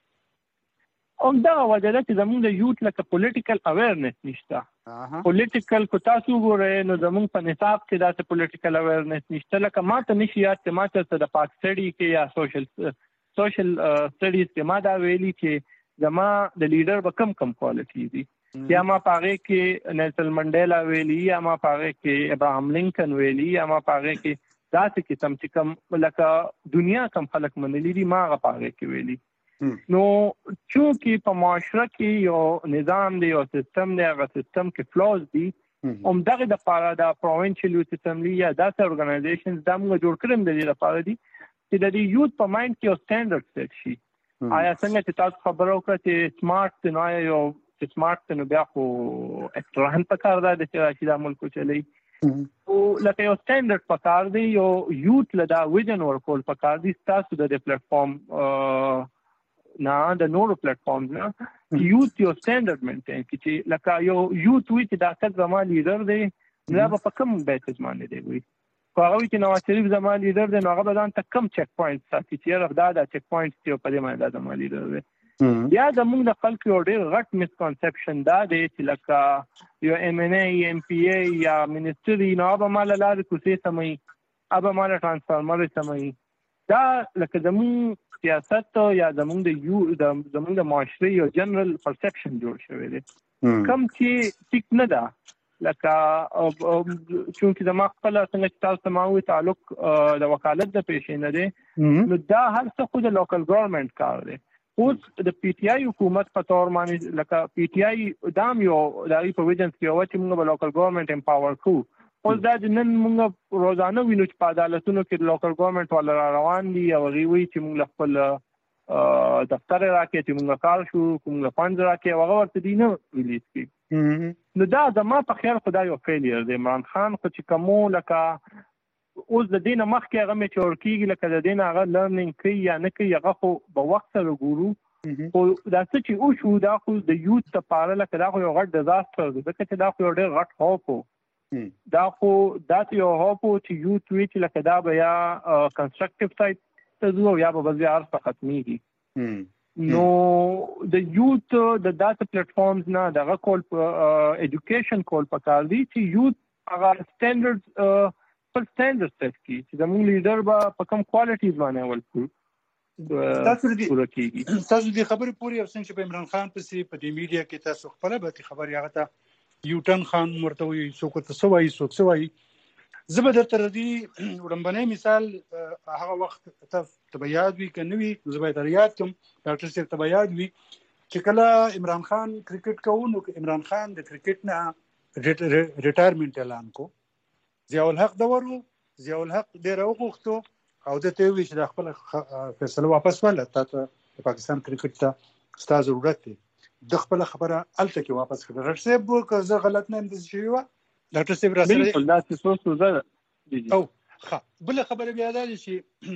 دغه وجه ده چې زموږ د یوت لکه پولیټیکل اویرنس نشته. پولیټیکل کو تاسو ګورئ نو زموږ په نصاب کې داسې پولیټیکل اویرنس نشته. لکه ما ته نشي یاد چې ما ته د پاک سټډي کې یا سوشل سټډیز کې ما دا ویلي چې زما د لیډر به کم کوالټي دي، یا ما په هغې کې نیلسن منډیلا ویلي، یا ما په هغې کې ابراهام لینکن ویلي، یا ما په هغې کې داسې قسم چې کوم لکه دنیا کم خلک منلي دي ما هغه په هغې کې ویلي. نو چونکې په معاشره کې یو نظام دی، یو سیستم دی، هغه سیستم کې فلوز دي، همدغې دپاره دا پروونشل یوت اسمبلي یا داسې ارګنایزیشنز دا موږ جوړ کړي د دې لپاره دي چې د دې یوت په مایند کې یو سټینډرډ سیټ شي. آیا څنګه چې تاسو خبره وکړه چې سمارټ دی، نو آیا یو چې سمارټ دی نو بیا خو ایکسټرا هم پکار ده چې راشي دا ملک وچلوي. او لکه یو سټینډرډ پکار دی، یو یوت له دا ویژن ورکول پکار دي ستاسو د دې پلیټفارم نه د نورو پلیټفارمز نه چې یوت یو سټینډرډ مینټین کړي چې لکه یو یوت وي چې دا کس زما لیډر دی نو دا به په کوم بیسس باندې دی وي. خو هغه وي چې نواز شریف زما لیډر دی نو هغه به ځان ته کم چیک پوینټ ساتي چې یاره دا چیک پوینټ دی او په دې باندې دا زما لیډر دی. یا زموږ د خلکو یو ډېر غټ مسکنسپشن دا دی چې لکه یو ایم این ای ایم پی ای یا منسټر نو هغه به ما له لارې کوڅې سموي، هغه به ما له ټرانسفارمر سموي. دا لکه زموږ سیاست یا زموږ د معاشرې یو جنرال پرسپشن جوړ شوی دی کم چې ټیک نه ده. لکه چونکې زما خپله څنګه چې تاسو ته ما ووایي تعلق د وکالت د پیشې نه دی، نو دا هر څه خو د لوکل ګورنمنټ کار دی. اوس د پی ټي آی حکومت په تور باندې لکه پی ټي آی دام یو د هغې په ویژنس کې یو چې موږ به لوکل ګورنمنټ امپاور کړو. اوس دا چې نن موږ روزانه وینو چې په عدالتونو کې لوکل ګورنمنټ والا را روان دي او هغوی وایي چې موږ له خپل دفتر راکړي چې موږ کار شو، موږ فنډ راکړي او هغه ورته دوی نه ریلیز کړي. نو دا زما په خیال خو دا یو فیلیر دی. عمران خان خو چې کومو لکه اوس د دې نه مخکې هغه میچور کېږي، لکه د دې نه هغه لرنینګ کوي یا نه کوي، هغه خو به وخت سره ګورو. خو دا څه چې وشو دا خو د یوت لپاره لکه دا خو یو غټ ډیزاسټر دی، ځکه چې دا خو یو ډېر غټ هوپ و. دا خو داسې یو هوپ و چې یوت وي چې لکه دا به یا کنسټرکټیو سایډ ته ځو او یا به بس بیا هر څه ختمېږي. نو د یوت د داسې پلیټفارمز نه دغه کول ایجوکیشن کول پکار دی چې یوت هغه سټینډرډ خپل سټینډرډ سیټ کړي چې زموږ لیډر به په کوم کوالټیز باندې ول پوره کېږي. تاسو دې خبرې پورې یو څه چې په عمران خان پسې په دې میډیا کې تاسو خپله به خبرې هغه ته یوټن خان ورته وایي، څوک ورته څه وایي، څوک څه وایي. زه به درته د دې وړاندنی مثال هغه وخت ته به یاد وي که نه وي، زه به یې در یاد کړم. ډاکټر صاحب ته به یاد وي چې کله عمران خان کرکټ کوو نو عمران خان د کرکټ نه ریټایرمنټ اعلان کو. ضیاء الحق دور و، ضیاء الحق ډېر وغوښتو او ده ته وویل چې دا خپله فیصله واپس واله، تا ته د پاکستان کرکټ ته ستا ضرورت دی. د خپله خبره هلته کې واپس کړه. ډاکټر صاحب که زه غلط نه یم داسې شوې وه ډاکټر صاحب راسره بالکل داسې څو ستونزه ده. او ښه بله خبره بیا دا ده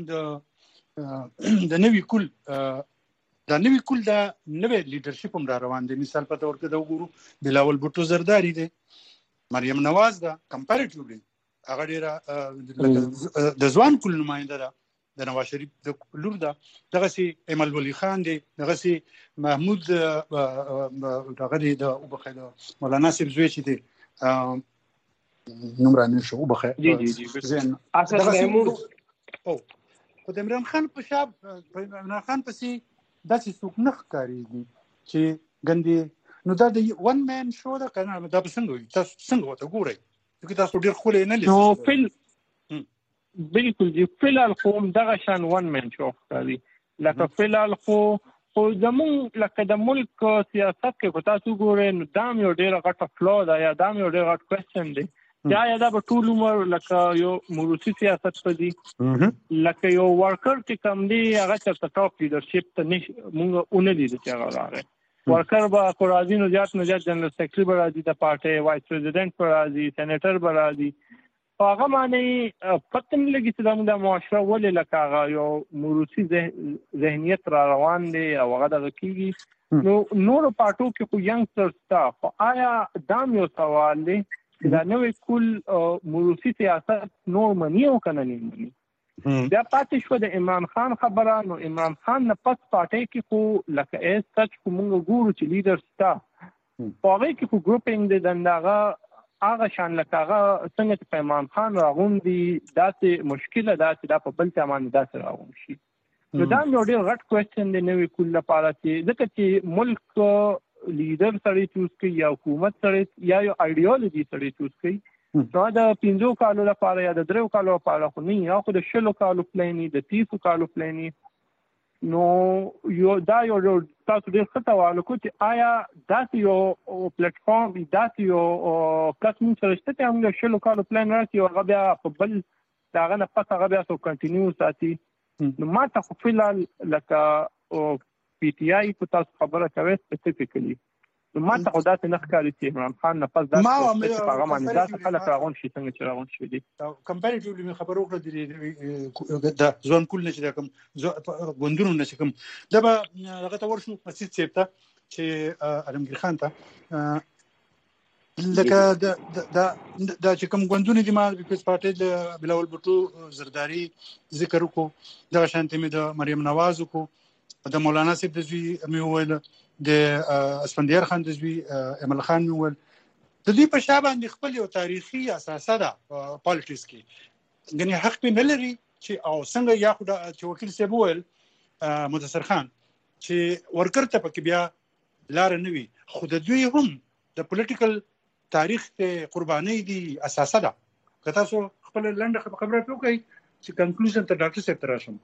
چې د نوي کول دا نوی لیډرشپ هم را روان دی. مثال په طور کې د وګورو بلاول بوټو زرداری دی، مریم نواز ده، کمپیریټیولی هغه ډېره د ځوان کول نماینده ده. د نواز شریف د لور ده، دغه سي ایمل ولی خان دی، دغه سي محمود دغه دی د وبخیل مولانا صاحب زوی چې دی نوم رانه شو وبخیل جی زين اسد محمود او خو د عمران خان په شاب عمران خان پسې داسې څوک نه ښکارېږي چې ګندې نو دا د ون مین شو ده کنه، دا به څنګه وي؟ تاسو څنګه ورته ګورئ؟ ځکه تاسو ډېر ښکلی نه لیدل. بالکل جی فلحال خو دغه شان ون مین شو ښکاري. لکه فلحال خو زمونږ لکه د ملک سیاست کې که تاسو ګورئ نو دا هم یو ډېره غټه فلو ده یا دا هم یو ډېر غټ کوېسچن دی چې دا به ټول عمر لکه یو موروثي سیاست په دي، لکه یو ورکر چې کوم دی هغه چېرته ټاپ لیډرشپ ته مونږ ونه لیده چې هغه راغی. ورکر به خو راځي نو زیات جنرال سیکرټري به راځي د پارټۍ، وایس پرزیډنټ به راځي، سینیټر به راځي. په هغه معنی پته نه لګي چې زموږ د معاشره ولې لکه هغه یو موروثي ذهنیت را روان دی او هغه دغه کېږي. نو نورو پارټو کې خو ینګسټرز شته، خو آیا دا هم یو سوال دی چې دا نوی کل موروثي سیاست نور مني او که نه مني؟ بیا پاتې شوه د عمران خان خبره. نو عمران خان نه پس پارټۍ کې خو لکه ایز سچ خو مونږ ګورو چې لیډر شته، په هغې کې خو ګروپینګ دی د هغه شان لکه هغه څنګه چې په عمران خان راغوندي داسې مشکله ده چې دا په بل چا باندې داسې راغوند شي. نو دا یو ډېر غټ کوېسچن دی نوی کل لپاره چې ځکه چې ملک لیډر سړی چوز کوي یا حکومت سړی یا یو ایډیالوژي سړی چوز کوي، نو د 5 کالو لپاره یا د 3 کالو لپاره خو نه، یا خو د 20 کالو پلاني، د 30 کالو پلاني. نو یو تاسو ډېر ښه سوال وکړو چې آیا داسې یو پلیټفارم داسې یو کس مونږ سره شته چې موږ 20 کالو پلان راسي او هغه بیا په بل د هغه نه پس هغه بیا څو کنټینیو ساتي؟ نو ما ته خو فلحال لکه پی ټي آی په تاسو خبره کوئ سپیسیفیکلی، نو ما ته خو داسې نه ښکاري چې عمران خان نه پس داسې هغه باندې داسې خلک راغونډ شي څنګه چې راغونډ شوي دي. کمپیریټیولی مې خبره وکړه د ځوان کول نه چې دا کوم ګوندونو نه چې کوم دا به هغه ته ورشو مسجد صاحب ته چې علمګیر خان ته لکه دا چې کوم ګوندونه دي، ما پیپلز پارټۍ د بلاول بوټو زرداري ذکر وکړو، دغه شانتې مې د مریم نواز وکړو، د مولانا صاحب د زوی مې وویل، د اسفندیار خان د زوی ایمل خان مې وویل. د دوی په شا باندې خپل یو تاریخي اساسه ده پالیټکس کې، ګنې حق پې نه لري چې او څنګه یا خو چې وکیل صاحب وویل مدثر خان چې ورکر ته پکې بیا لاره نه وي، خو د دوی هم د پولیټیکل تاریخ ته قرباني دي اساسه ده. که تاسو خپل لنډه خبره وکړئ چې کنکلوژن ته ډاکټر صاحب ته راشم.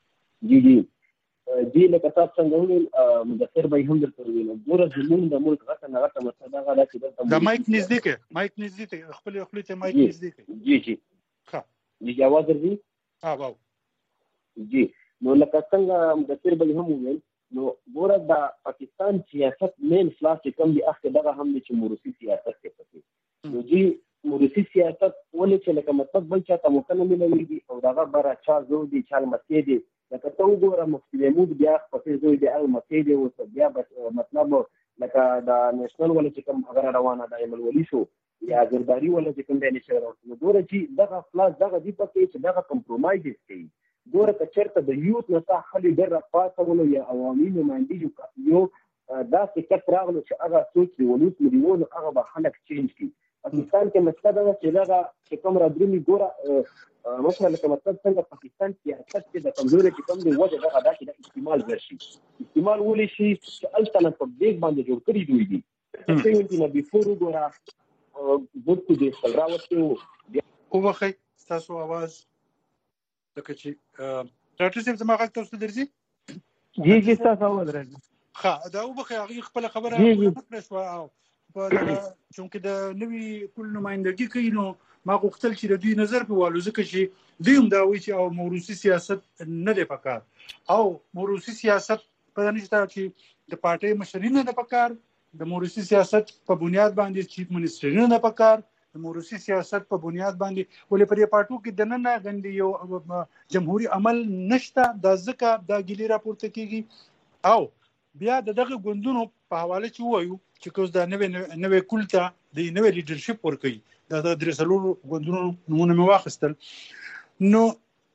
جی لکه تاسو څنګه وویل مدثر به هم درته وویل، ګوره زموږ د ملک غټه نه غټه مسله دغه ده چې دلته د مایک نږدې کړه، مایک نږدې کړه، خپل خولې ته مایک نږدې کړه. جی ښه جی اواز درځي؟ واو جی. نو لکه څنګه مدثر به هم وویل، نو ګوره د پاکستان سیاست مین خلاص چې کوم دی اخته دغه هم دی چې موروثي سیاست دی پکې. نو جی موروثي سیاست ولې چې لکه مطلب بل چاته موقع نه ملوي او دغه بره چا زوی دی چا لمسی دی، لکه ته وګوره مفتي محمود بیا خپل زوی دی هغه لمسی دی اوس بیا مطلب لکه د نیشنل ولا چې کوم هغه روانه د ایمل ولی شو یا زرداری ولا چې کوم دی نشه راوړي. نو ګوره چې دغه خلاص دغه دی پکې چې دغه کمپرومایز کوي. ګوره که چېرته د یوت نه څخه خلي ډېر راپاڅولو یا عوامي نمایندګي یو داسې کس راغلو چې هغه څوک د ولوس مدیو نو هغه به خلک چینج کړي. پاکستان کې مسله ده چې دغه چې کوم رادرومي ګوره مثلا لکه مطلب څنګه پاکستان سیاست کې د کمزوري چې کوم دی وجه دغه دا چې د استعمال ورشي، استعمال ولې شي چې الته نه په بیگ باندې جوړ کړي دوی دي. څنګه نه بیفور وګوره ګورته دې خپل راوته او وخی تاسو आवाज لکه چې ډاکټر صاحب زما غږ تاسو درځي؟ جی تاسو आवाज راځي. ښه دا وبخې هغه خپل خبره وکړه شو او په چونکه د نوی کل نمائندګي کوي نو ما غوښتل چې د دوی نظر په والو ځکه چې دوی هم دا وایي چې او موروثي سیاست نه دی پکار او موروثي سیاست په نشته چې د پارټۍ مشرین نه پکار، د موروثي سیاست په بنیاد باندې چیف منسټر نه پکار، د موروثي سیاست په بنیاد باندې ولې پر پارټو کې د نن غندي یو جمهوریت عمل نشته، د ځکه د ګلی راپورته کیږي. او بیا دغه ګوندونو په حواله چې وایو چې کوز دا نوې کولته د نوې لیډرشپ ورکوي، دا د درسلو ګوندونو نمونه مې واخیستل. نو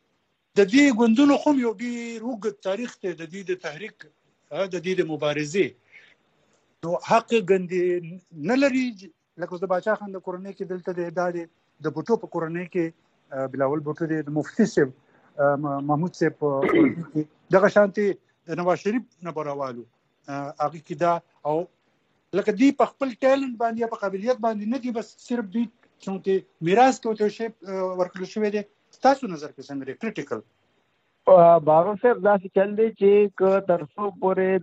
د دې ګوندونو خو یو ډیر وګړي تاریخ ته د دې د تحریک د دې د مبارزې نو حق ګندې نه لري. لکه د باچا خان د کورنۍ کې دلته د ادارې د بوټو په کورنۍ کې بلاول بوټو د مفتي صاحب محمود صاحب کې دغه شانتي د نواز شریف نه براوالو هغه کې دا او لکه دی په خپل ټیلنت باندې په قابلیت باندې نه دی بس صرف دی چې میراث کې ته شی ورکړل شوی دی. تاسو نظر کې څنګه دی کریټیکل بارو صاحب دا څه چل دی چې ک ترڅو پورې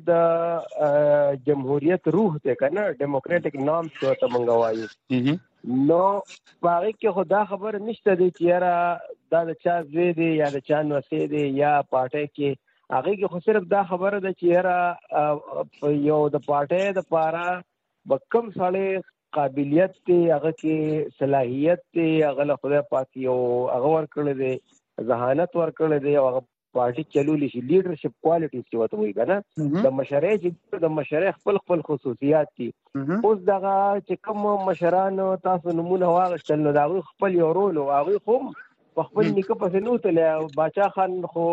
د جمهوریت روح ته کنه ډیموکراټک نامز ته مونږ وایو نو پاره کې خدا خبر نشته دی چې یاره دا د چا زوی دی یا د چا نوسې دی یا پارټي کې هغه کې خو صرف دا خبره ده چې یاره یو د پارټي د پاره بکم ساړي قابلیت ته هغه کې صلاحیت ته هغه له خدای پاک یو هغه ورکړل دی ذهانت ورکړل دی او هغه پارټي چلولې شي لیډرشپ کوالټیز چې وته وي کنه د مشرع خپل خصوصیات دي. اوس دغه چې کوم مشران تاسو نمونه واغشتل نو دا خپل یو رول او هغه خو په خپل نیکه پسې نو تل باچا خان خو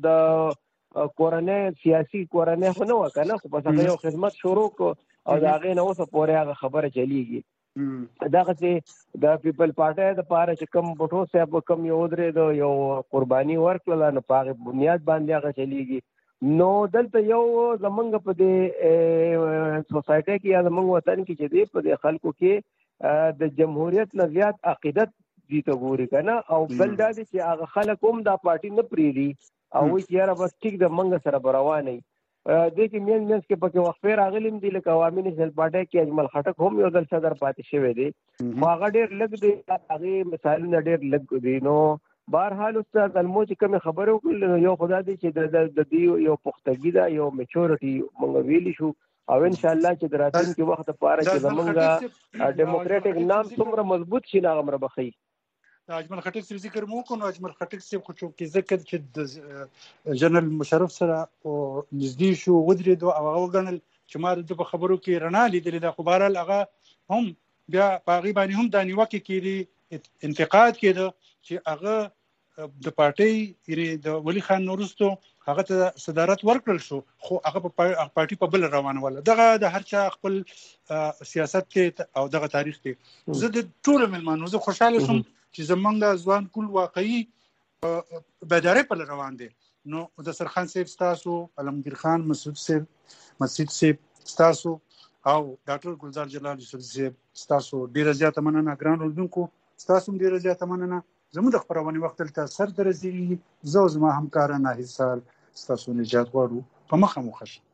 د کورنۍ سیاسي کورنۍ خو نه وکنه خو په یو خدمت شروع کو او دا غي نو څه پورې هغه خبره چلیږي. دغه چې د پیپل پارټي د پاره چې کوم بوټو صاحب کوم یو درې د یو قرباني ورکړل نو په بنیاد باندې هغه چلیږي. نو دلته یو زمونږ په دې سوسایټي کې یا زمونږ وطن کې چې دی په دې خلکو کې د جمهوریت نه زیات عقیدت دي ته ګوري کنه او بل دا چې هغه خلک هم دا پارټي نه پریدي او وایي یاره بس ټیک د منګ سره روانه دي چې مینس کې پکې وقفه راغلم دي لکه عوامي نشل پارټي کې اجمل خټک هم یو ځل صدر پاتې شوی دی هغه ډېر لږ دی هغه مثالونه ډېر لږ دي. نو بهرحال استاد المو چې کوم خبرو کول یو خدای دې چې د دې یو پختګی دا یو میچورټي مونږ ویلی شو او ان شاء الله چې دراتین کې وخت پاره چې زمونږه ډیموکراټک نام څومره مضبوط شي ناغه مربخي. اجمل خټک سره ذکر مو کوو اجمل خټک سره خو چې ذکر چې د جنرال مشرف سره او نږدې شو ودرېدو او هغه وګڼل چې ما د خبرو کې رڼا لیدلې ده خو بهرحال هغه هم بیا په هغې باندې هم دا نیوکې کېدې انتقاد کېده چې هغه د پارټۍ یعنې د ولي خان وروستو هغه ته صدارت ورکړل شو خو هغه په پارټي په بل روانوله. دغه د هر چا خپل سیاست ته او دغه تاریخ ته زه د ټولو مېلمانو زه خوشحاله شوم چې زمونږ ځوان کول واقعي بیدارۍ په روان دي. نو د سرخان صاحب ستاسو علمگیر خان مسعود صاحب ستاسو او ډاکټر ګلزار جلال یوسف صاحب ستاسو ډیره زیاته مننه. ګران اوردونکو ستاسو ډیره زیاته مننه. زموږ د خبرونې وخت دلته سر درځي زه او زما همکاره ناهید سال ستاسو نجات غواړو په مخه مو ښه شي.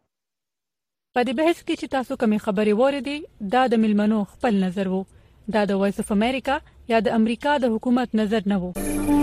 په دې بحث کې چې تاسو کومې خبرې واورېدې دا د ملمنو خپل نظر وو دا د وایس اف امریکا یا د امریکا د حکومت نظر نه وو.